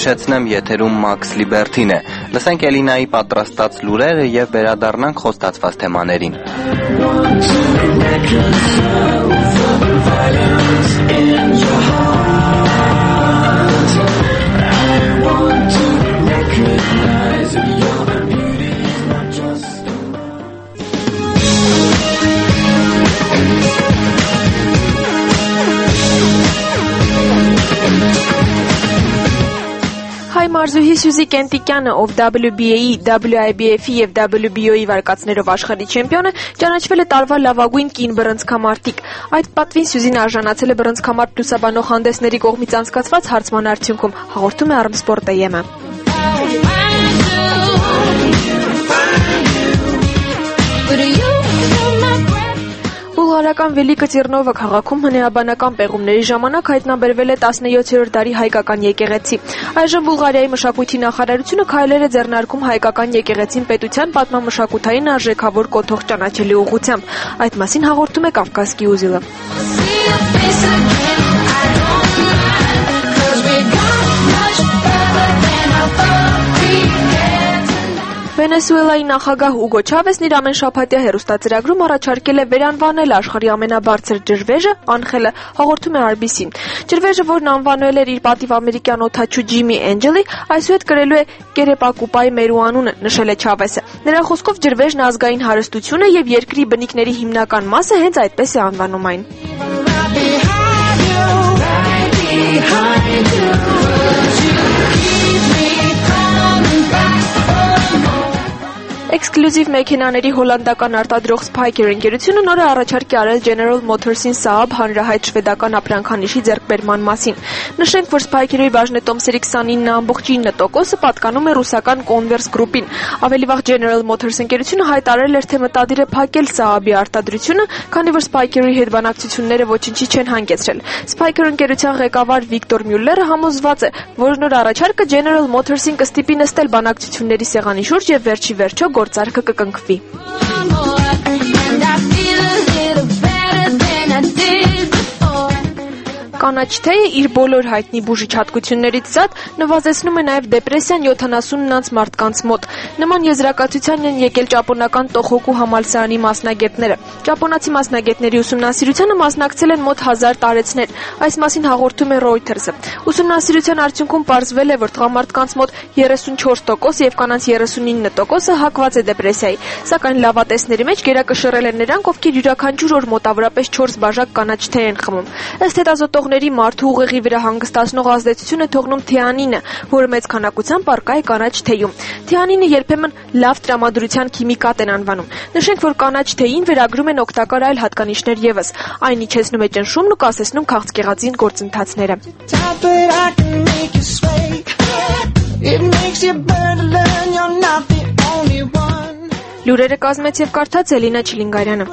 Հիշեցնեմ, եթերում Max Liberty-ն է։ Լսենք Էլինայի պատրաստած լուրերը եւ վերադառնանք խոստացված թեմաներին։ Հայ մարզուհի Սյուզի Կենտիկյանը, ով W B A-ի, W I B F-ի եւ W B O-ի վարկածներով աշխարհի չեմպիոն է, ճանաչվել է տարվա լավագույն կին բռնցքամարտիկ։ Այդ պատվին Սյուզին արժանացել է բռնցքամարտ լուսաբանող հանդեսների կողմից անցկացված հարցման արդյունքում, հաղորդում է Armsport.am-ը։ Բուլղարական Վելիկը Տիրնովը քաղաքում հնեաբանական պեղումների ժամանակ հայտնաբերվել է տասնյոթերորդ դարի հայկական եկեղեցի։ Այժմ Բուլղարիայի մշակույթի նախարարությունը քայլեր է ձեռնարկում հայկական եկեղեցին պետության պատմամշակութային արժեքավոր կոթող ճանաչելու ուղղությամբ։ Այդ մասին հաղորդում է Կավկասկի ուզիլը։ Վենեսուելայի նախագահ Ուգո Չավեսն իր ամենշաբաթյա հեռուստածրագրում առաջարկել է վերանվանել աշխարհի ամենաբարձր ջրվեժը Անխելը, հաղորդում է R B C-ն։ Ջրվեժը, որն անվանել էր իր պատիվ ամերիկյան օդաչու Ջիմի Էնջելի, այսուհետ կրելու է Կերեպակուպայի մերու անունը, նշել է Չավեսը։ Նրա խոսքով ջրվեժն ազգային հարստություն է եւ երկրի բնիկների հիմնական մասը հենց այդպես է անվանում այն։ Էքսկլյուզիվ մեքենաների հոլանդական արտադրող Spyker ընկերությունը նոր առաջարկ է արել General Motors-ին Saab հանրահայտ շվեդական ապրանքանիշի ձեռքբերման մասին։ Նշենք, որ Spyker-ի բաժնետոմսերի քսանինը տասնինը կόμμα ինը տոկոսը պատկանում է ռուսական Converse Group-ին։ Ավելի վաղ General Motors ընկերությունը հայտարարել էր, թե մտադիր է փակել Saab-ի արտադրությունը, քանի որ Spyker-ի հետ բանակցությունները ոչինչի չեն հանգեցրել։ Spyker ընկերության ղեկավար Վիկտոր Մյուլլերը համոզված է, որ նոր առաջարկը General Motors-ին կստիպի նստել բանակցությունների սեղանի շուրջ եւ վերջի վերջո գործարքը կկնքվի։ Կանաչ թեյը իր բոլոր հայտնի բուժիչ հատկություններից զատ նվազեցնում է նաև դեպրեսիան յոթանասուն անց մարդկանց մոտ։ Նման եզրակացության են եկել ճապոնական Տոխոկու համալսարանի մասնագետները։ Ճապոնացի մասնագետների ուսումնասիրությանը մասնակցել են մոտ հազար տարեցներ։ Այս մասին հաղորդում է Reuters-ը։ Ուսումնասիրության արդյունքում պարզվել է, որ տղամարդկանց մոտ երեսունչորս տոկոս եւ կանանց երեսունինը տոկոսը հակված է դեպրեսիայի, սակայն լավատեսների մեջ գերակշռել են նրանք, ովքեր յուրաքանչյուր օր մոտավորապես չորս բաժակ կանաչ թեյ են խմում։ Ըստ հետազոտողների մարդու ուղեղի վրա հանգստացնող ազդեցություն է թողնում թեանինը, որը մեծ քանակությամբ առկա է կանաչ թեյում։ Թեանինը երբեմն լավ տրամադրության քիմիկատ են անվանում։ Նշենք, որ կանաչ թեյին վերագրում են օգտակար այլ հատկանիշներ եւս։ Այն իջեցնում է ճնշումն ու կասեցնում քաղցկեղածին գործընթացները։ Լուրերը կազմեց եւ կարդաց Էլինա Չիլինգարյանը։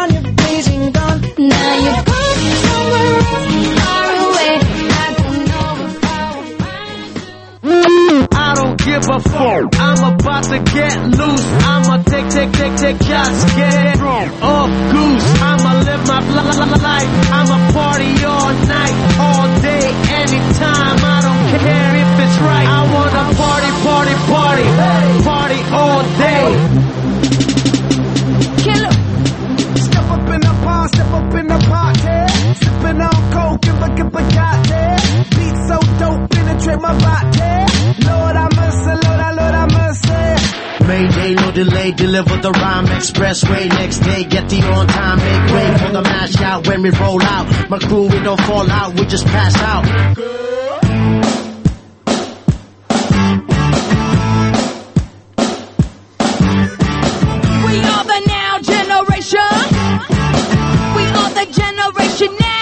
I don't give a fuck. I'm about to get loose. I'ma take, take, take, take shots. Get up, goose. I'ma live my life. I'ma party all night, all day, anytime. I don't care if it's right. I wanna party, party, party, party all day. Killer. Step up in the party, step up in the party. Sipping on coke, give a, give a goddamn. Beat so dope, penetrate my body. Lord, I mercy, Lord, I, Lord, I mercy. Mayday, no delay, deliver the rhyme expressway. Next day, get the on time, make way for the mash out. When we roll out, my crew, we don't fall out, we just pass out. We are the now generation. We are the generation now.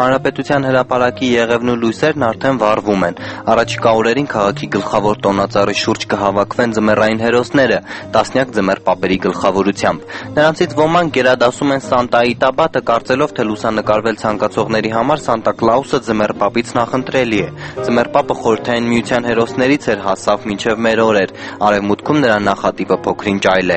Հանրապետության հրապարակի եղևն ու լույսերն արդեն վառվում են։ Առաջիկա օրերին քաղաքի գլխավոր տոնածառի շուրջ կհավաքվեն ձմեռային հերոսները, տասնյակ ձմեռ պապերի գլխավորությամբ։ Նրանցից ոմանք գերադասում են Սանտայի տաբատը, կարծելով, թե լուսանկարվել ցանկացողների համար Սանտա Կլաուսը ձմեռ պապից նախընտրելի է։ Ձմեռ պապը Խորհրդային Միության հերոսներից էր, հասավ մինչև մեր օրեր։ Արևմուտքում նրա նախատիպը փոքրինչ այլ է։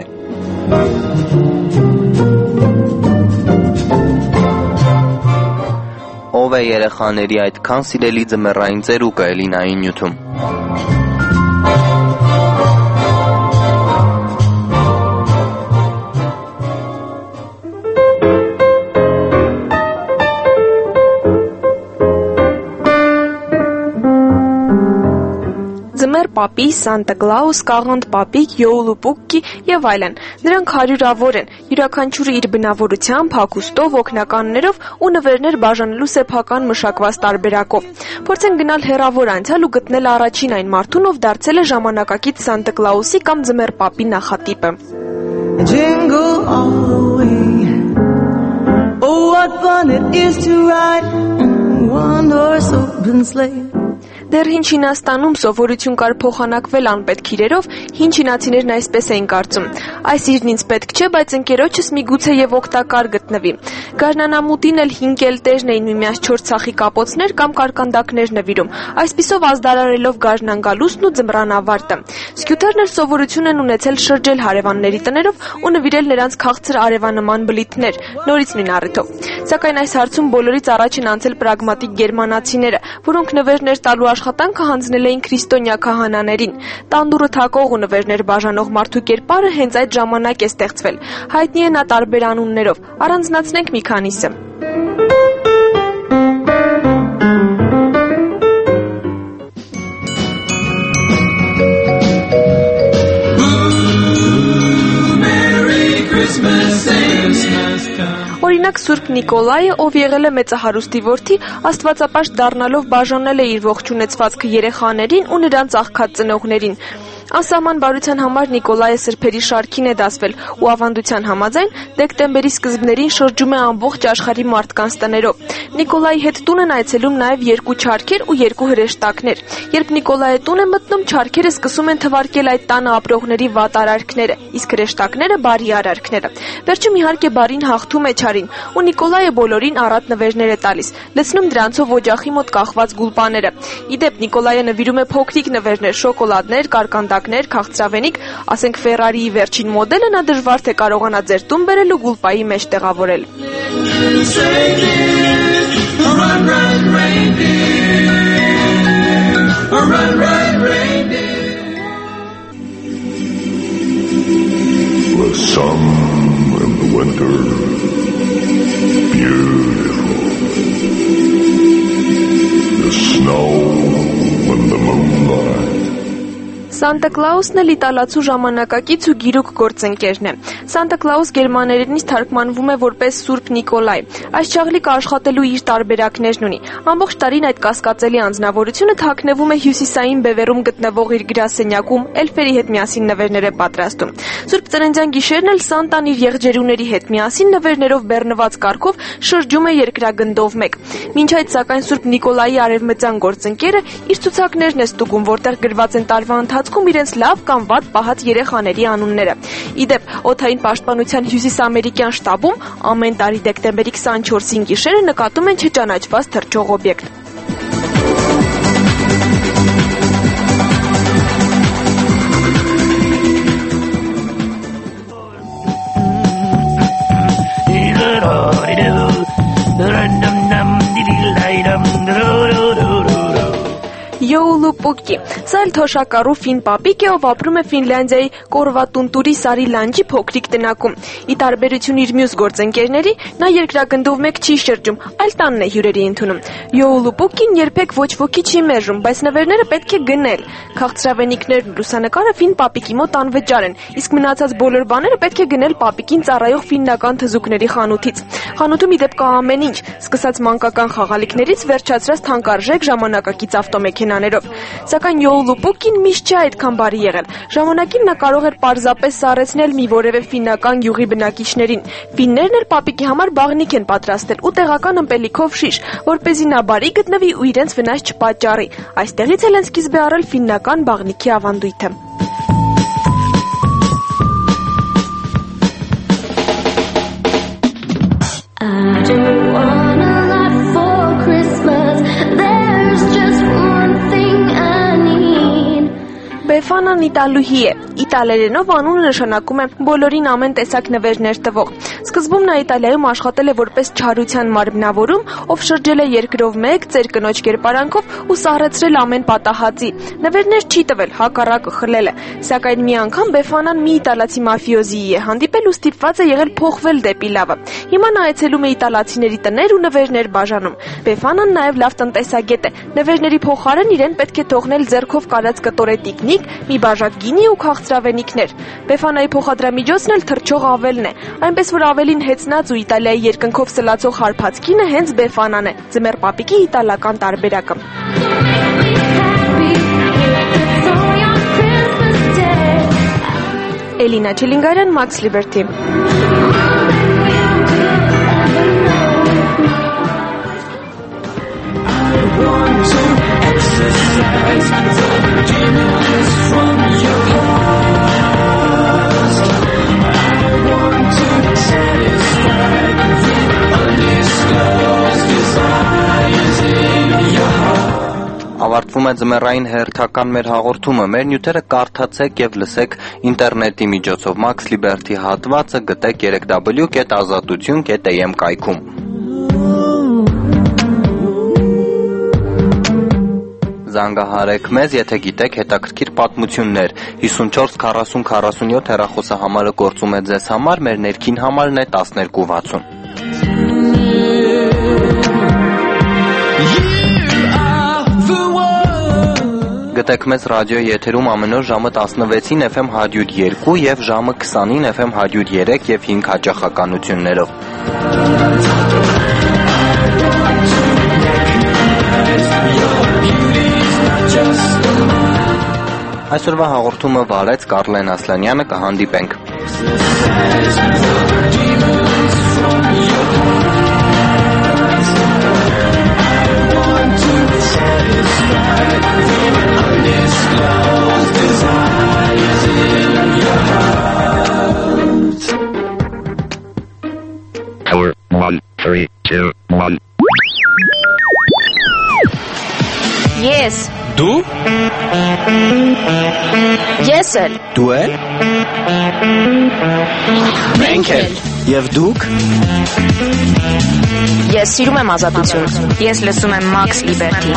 Ով է երեխաների այդքան սիրելի ձմեռային ծերուկը Էլինայի նյութում։ Ձմեռ պապի, Սանտա Կլաուս, Կաղանդ պապիկ, Յոուլուպուկկի եւ այլն։ Նրանք հարյուրավոր են, յուրաքանչյուրը իր բնավորությամբ, հագուստով, օգնականներով ու նվերներ բաժանելու սեփական մշակված տարբերակով։ Փորձենք գնալ հեռավոր անցյալ ու գտնել առաջին այն մարդուն, ով դարձել է ժամանակակից Սանտա Կլաուսի կամ ձմեռ պապի նախատիպը։ Jingle all the way. Oh, what fun it is to ride one horse open sleigh. Դեռ հին Չինաստանում սովորություն կար փոխանակվել անպետք իրերով, հին չինացիներն այսպես էին կարծում. այս իրն ինձ պետք չէ, բայց ընկերոջս միգուցե եւ օգտակար գտնվի։ Գարնանամուտին էլ հին կելտերն էին միմյանց չորս ցախի կապոցներ կամ կարկանդակներ նվիրում, այսպիսով ազդարարելով գարնան-գալուստն ու ձմռան ավարտը։ Սկյութերն էլ սովորություն են ունեցել շրջել հարևանների տներով ու նվիրել նրանց քաղցր արևանման բլիթներ, նորից նույն առիթով։ Սակայն այս հարցում բոլորից առաջ են անցել պրագմատիկ գերմանացիները, որոնք նվերներ տալու աշխատանքը հանձնել էին քրիստոնյա քահանաներին։ Տանդուրը թակող ու նվերներ բաժանող մարդու կերպարը հենց այդ ժամանակ է ստեղծվել։ Հայտնի է նա տարբեր անուններով։ Առանձնացնենք մի քանիսը։ Օրինակ Սուրբ Նիկոլայը, ով եղել է մեծահարուստի որդի, աստվածապաշտ դառնալով բաժանել է իր ողջ ունեցվածքը երեխաներին ու նրանց աղքատ ծնողներին։ Անսահման բարության համար Նիկոլայը սրբերի շարքին է դասվել ու ավանդության համաձայն դեկտեմբերի սկզբներին շրջում է ամբողջ աշխարհի մարդկանց տներով։ Նիկոլայի հետ տուն են այցելում նաև երկու չարքեր ու երկու հրեշտակներ։ Երբ Նիկոլայը տուն է մտնում, չարքերը սկսում են թվարկել այդ տանը ապրողների վատ արարքները, իսկ հրեշտակները բարի արարքները։ Վերջում իհարկե բարին հաղթում է չարին, ու Նիկոլայը բոլորին առատ նվերներ է տալիս, լցնում դրանցով օջախի մոտ կախված գուլպաները։ Իդեպ Նիկոլայը նվիրում է փոքրիկ նվերներ, շոկոլադներ, կարկանդակներ, քաղցրավենիք, ասենք Ֆերարիի վերջին մոդելը նա դժվար թե կարողանա ձեր տուն բերել ու գուլպայի մեջ տեղավորել։ The summer and the winter, beautiful. The snow and the moonlight. Սանտա Կլաուսն էլ իտալացու ժամանակակից ու գիրուկ գործընկերն է։ Սանտա Կլաուս գերմաներենից թարգմանվում է որպես Սուրբ Նիկոլայ։ Այս ճաղլիկը աշխատելու իր տարբերակներն ունի։ Ամբողջ տարին այդ կասկածելի անձնավորությունը թաքնվում է հյուսիսային բևեռում գտնվող իր գրասենյակում, էլֆերի հետ միասին նվերներ է պատրաստում։ Սուրբ Ծննդյան գիշերն էլ Սանտան իր եղջերուների հետ միասին նվերներով բեռնված կարգով շրջում է երկրագնդով մեկ։ Մինչ այդ սակայն Սուրբ Նիկոլայի արևմտյան գործընկերը իր ցուցակներն է ստուգում, որտեղ գրված են տարվա ընթացքում իրենց լավ կամ վատ պահած երեխաների անունները։ Իդեպ, օդային պաշտպանության հյուսիսամերիկյան շտաբում ամեն տարի դեկտեմբերի քսանչորսին գիշերը նկատում են չճանաչված թռչող օբյեկտ։ Յոուլուպուկկի։ Սա էլ թոշակառու ֆին պապիկ է, ով ապրում է Ֆինլանդիայի Կորվատունտուրի Սարի լանջի փոքրիկ տնակում։ Ի տարբերություն իր մյուս գործընկերների, նա երկրագնդով մեկ չի շրջում, այլ տանն է հյուրերի ընդունում։ Յոուլուպուկկին երբեք ոչ ոքի չի մերժում, բայց նվերները պետք է գնել։ Քաղցրավենիքներն ու լուսանկարը ֆին պապիկի մոտ անվճար են, իսկ մնացած բոլոր բաները պետք է գնել պապիկին ծառայող ֆիննական թզուկների խանութից։ Խանութում ի դեպ կա ամեն ինչ, սկսած մանկական խաղալիքներից վերջացրած թանկարժեք ժամանակակից ավտոմեքենաներով։ Սակայն Օուլուպուկին միշտ չէ այդքան բարի եղել։ Ժամանակին նա կարող էր պարզապես սառեցնել մի որևէ ֆիննական գյուղի բնակիչներին։ Ֆիններն էլ պապիկի համար բաղնիք են պատրաստել ու տեղական ըմպելիքով շիշ, որպեսզի նա բարի գտնվի ու իրենց վնաս չպատճառի։ Այստեղից էլ են սկիզբ է առել ֆիննական բաղնիքի ավանդույթը։ I don't want a lot for Christmas. There's just one thing I need. Բեֆանան իտալուհի է։ Իտալերենով անունը նշանակում է բոլորին ամեն տեսակ նվերներ տվող։ Սկզբում նա Իտալիայում աշխատել է որպես չարության մարմնավորում, ով շրջել է երկրով մեկ, ծեր կնոջ կերպարանքով ու սառեցրել ամեն պատահածի։ Նվերներ չի տվել, հակառակը խլել է։ Սակայն մի անգամ Բեֆանան մի իտալացի մաֆիոզիի է հանդիպել ու ստիպված է եղել փոխվել դեպի լավը։ Հիմա նա այցելում է իտալացիների տներ ու նվերներ բաժանում։ Բեֆանան նաև լավ տնտեսագետ է։ Նվերների փոխարեն իրեն պետք է թողնել ձեռքով կարած կտորե տիկնիկ, մի բաժակ գինի ու քաղցրավենիքներ։ Բեֆանայի փոխադրամիջոցն էլ թռչող ավելն է, այնպես որ ավելին հեծնած ու Իտալիայի երկնքով սլացող հարբած կինը հենց Բեֆանան է, ձմեռ պապիկի իտալական տարբերակը։ Էլինա Չիլինգարյան, Max Liberty։ Ավարտվում է ձմեռային հերթական մեր հաղորդումը։ Մեր նյութերը կարդացեք եւ լսեք ինտերնետի միջոցով։ Max Liberty հատվածը գտեք three w dot azatutun dot a m կայքում։ Զանգահարեք մեզ, եթե գիտեք հետաքրքիր պատմություններ։ fifty-four forty forty-seven հեռախոսահամարը գործում է ձեզ համար, մեր ներքին համարն է twelve sixty։ Գտեք մեզ ռադիոյի եթերում ամեն օր ժամը տասնվեցին F M one oh two եւ ժամը twenty-ին F M one oh three եւ five հաճախականություններով։ Այսօրվա հաղորդումը վարեց Կարլեն Ասլանյանը, կհանդիպենք։ Four, one, three, two, one. Yes. Դու? Ես էլ։ Դու էլ։ Մենք էլ։ Եվ դուք։ Ես սիրում եմ ազատություն։ Ես լսում եմ Max Liberty։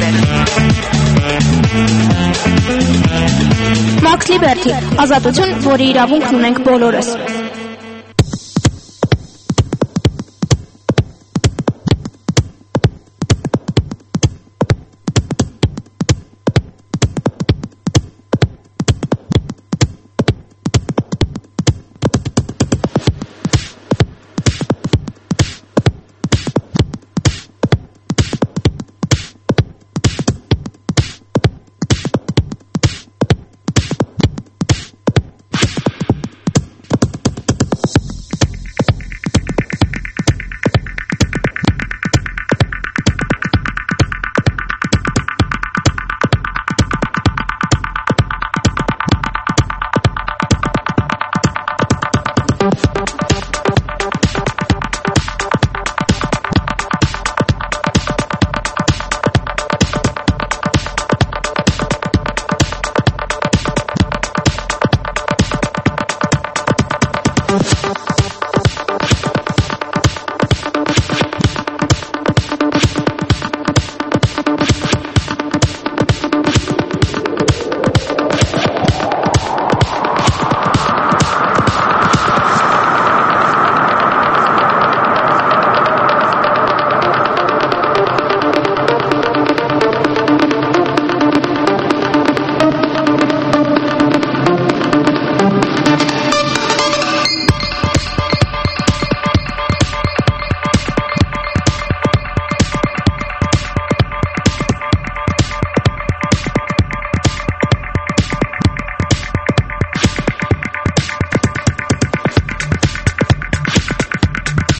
Max Liberty, ազատություն, որի իրավունքն ունենք բոլորս։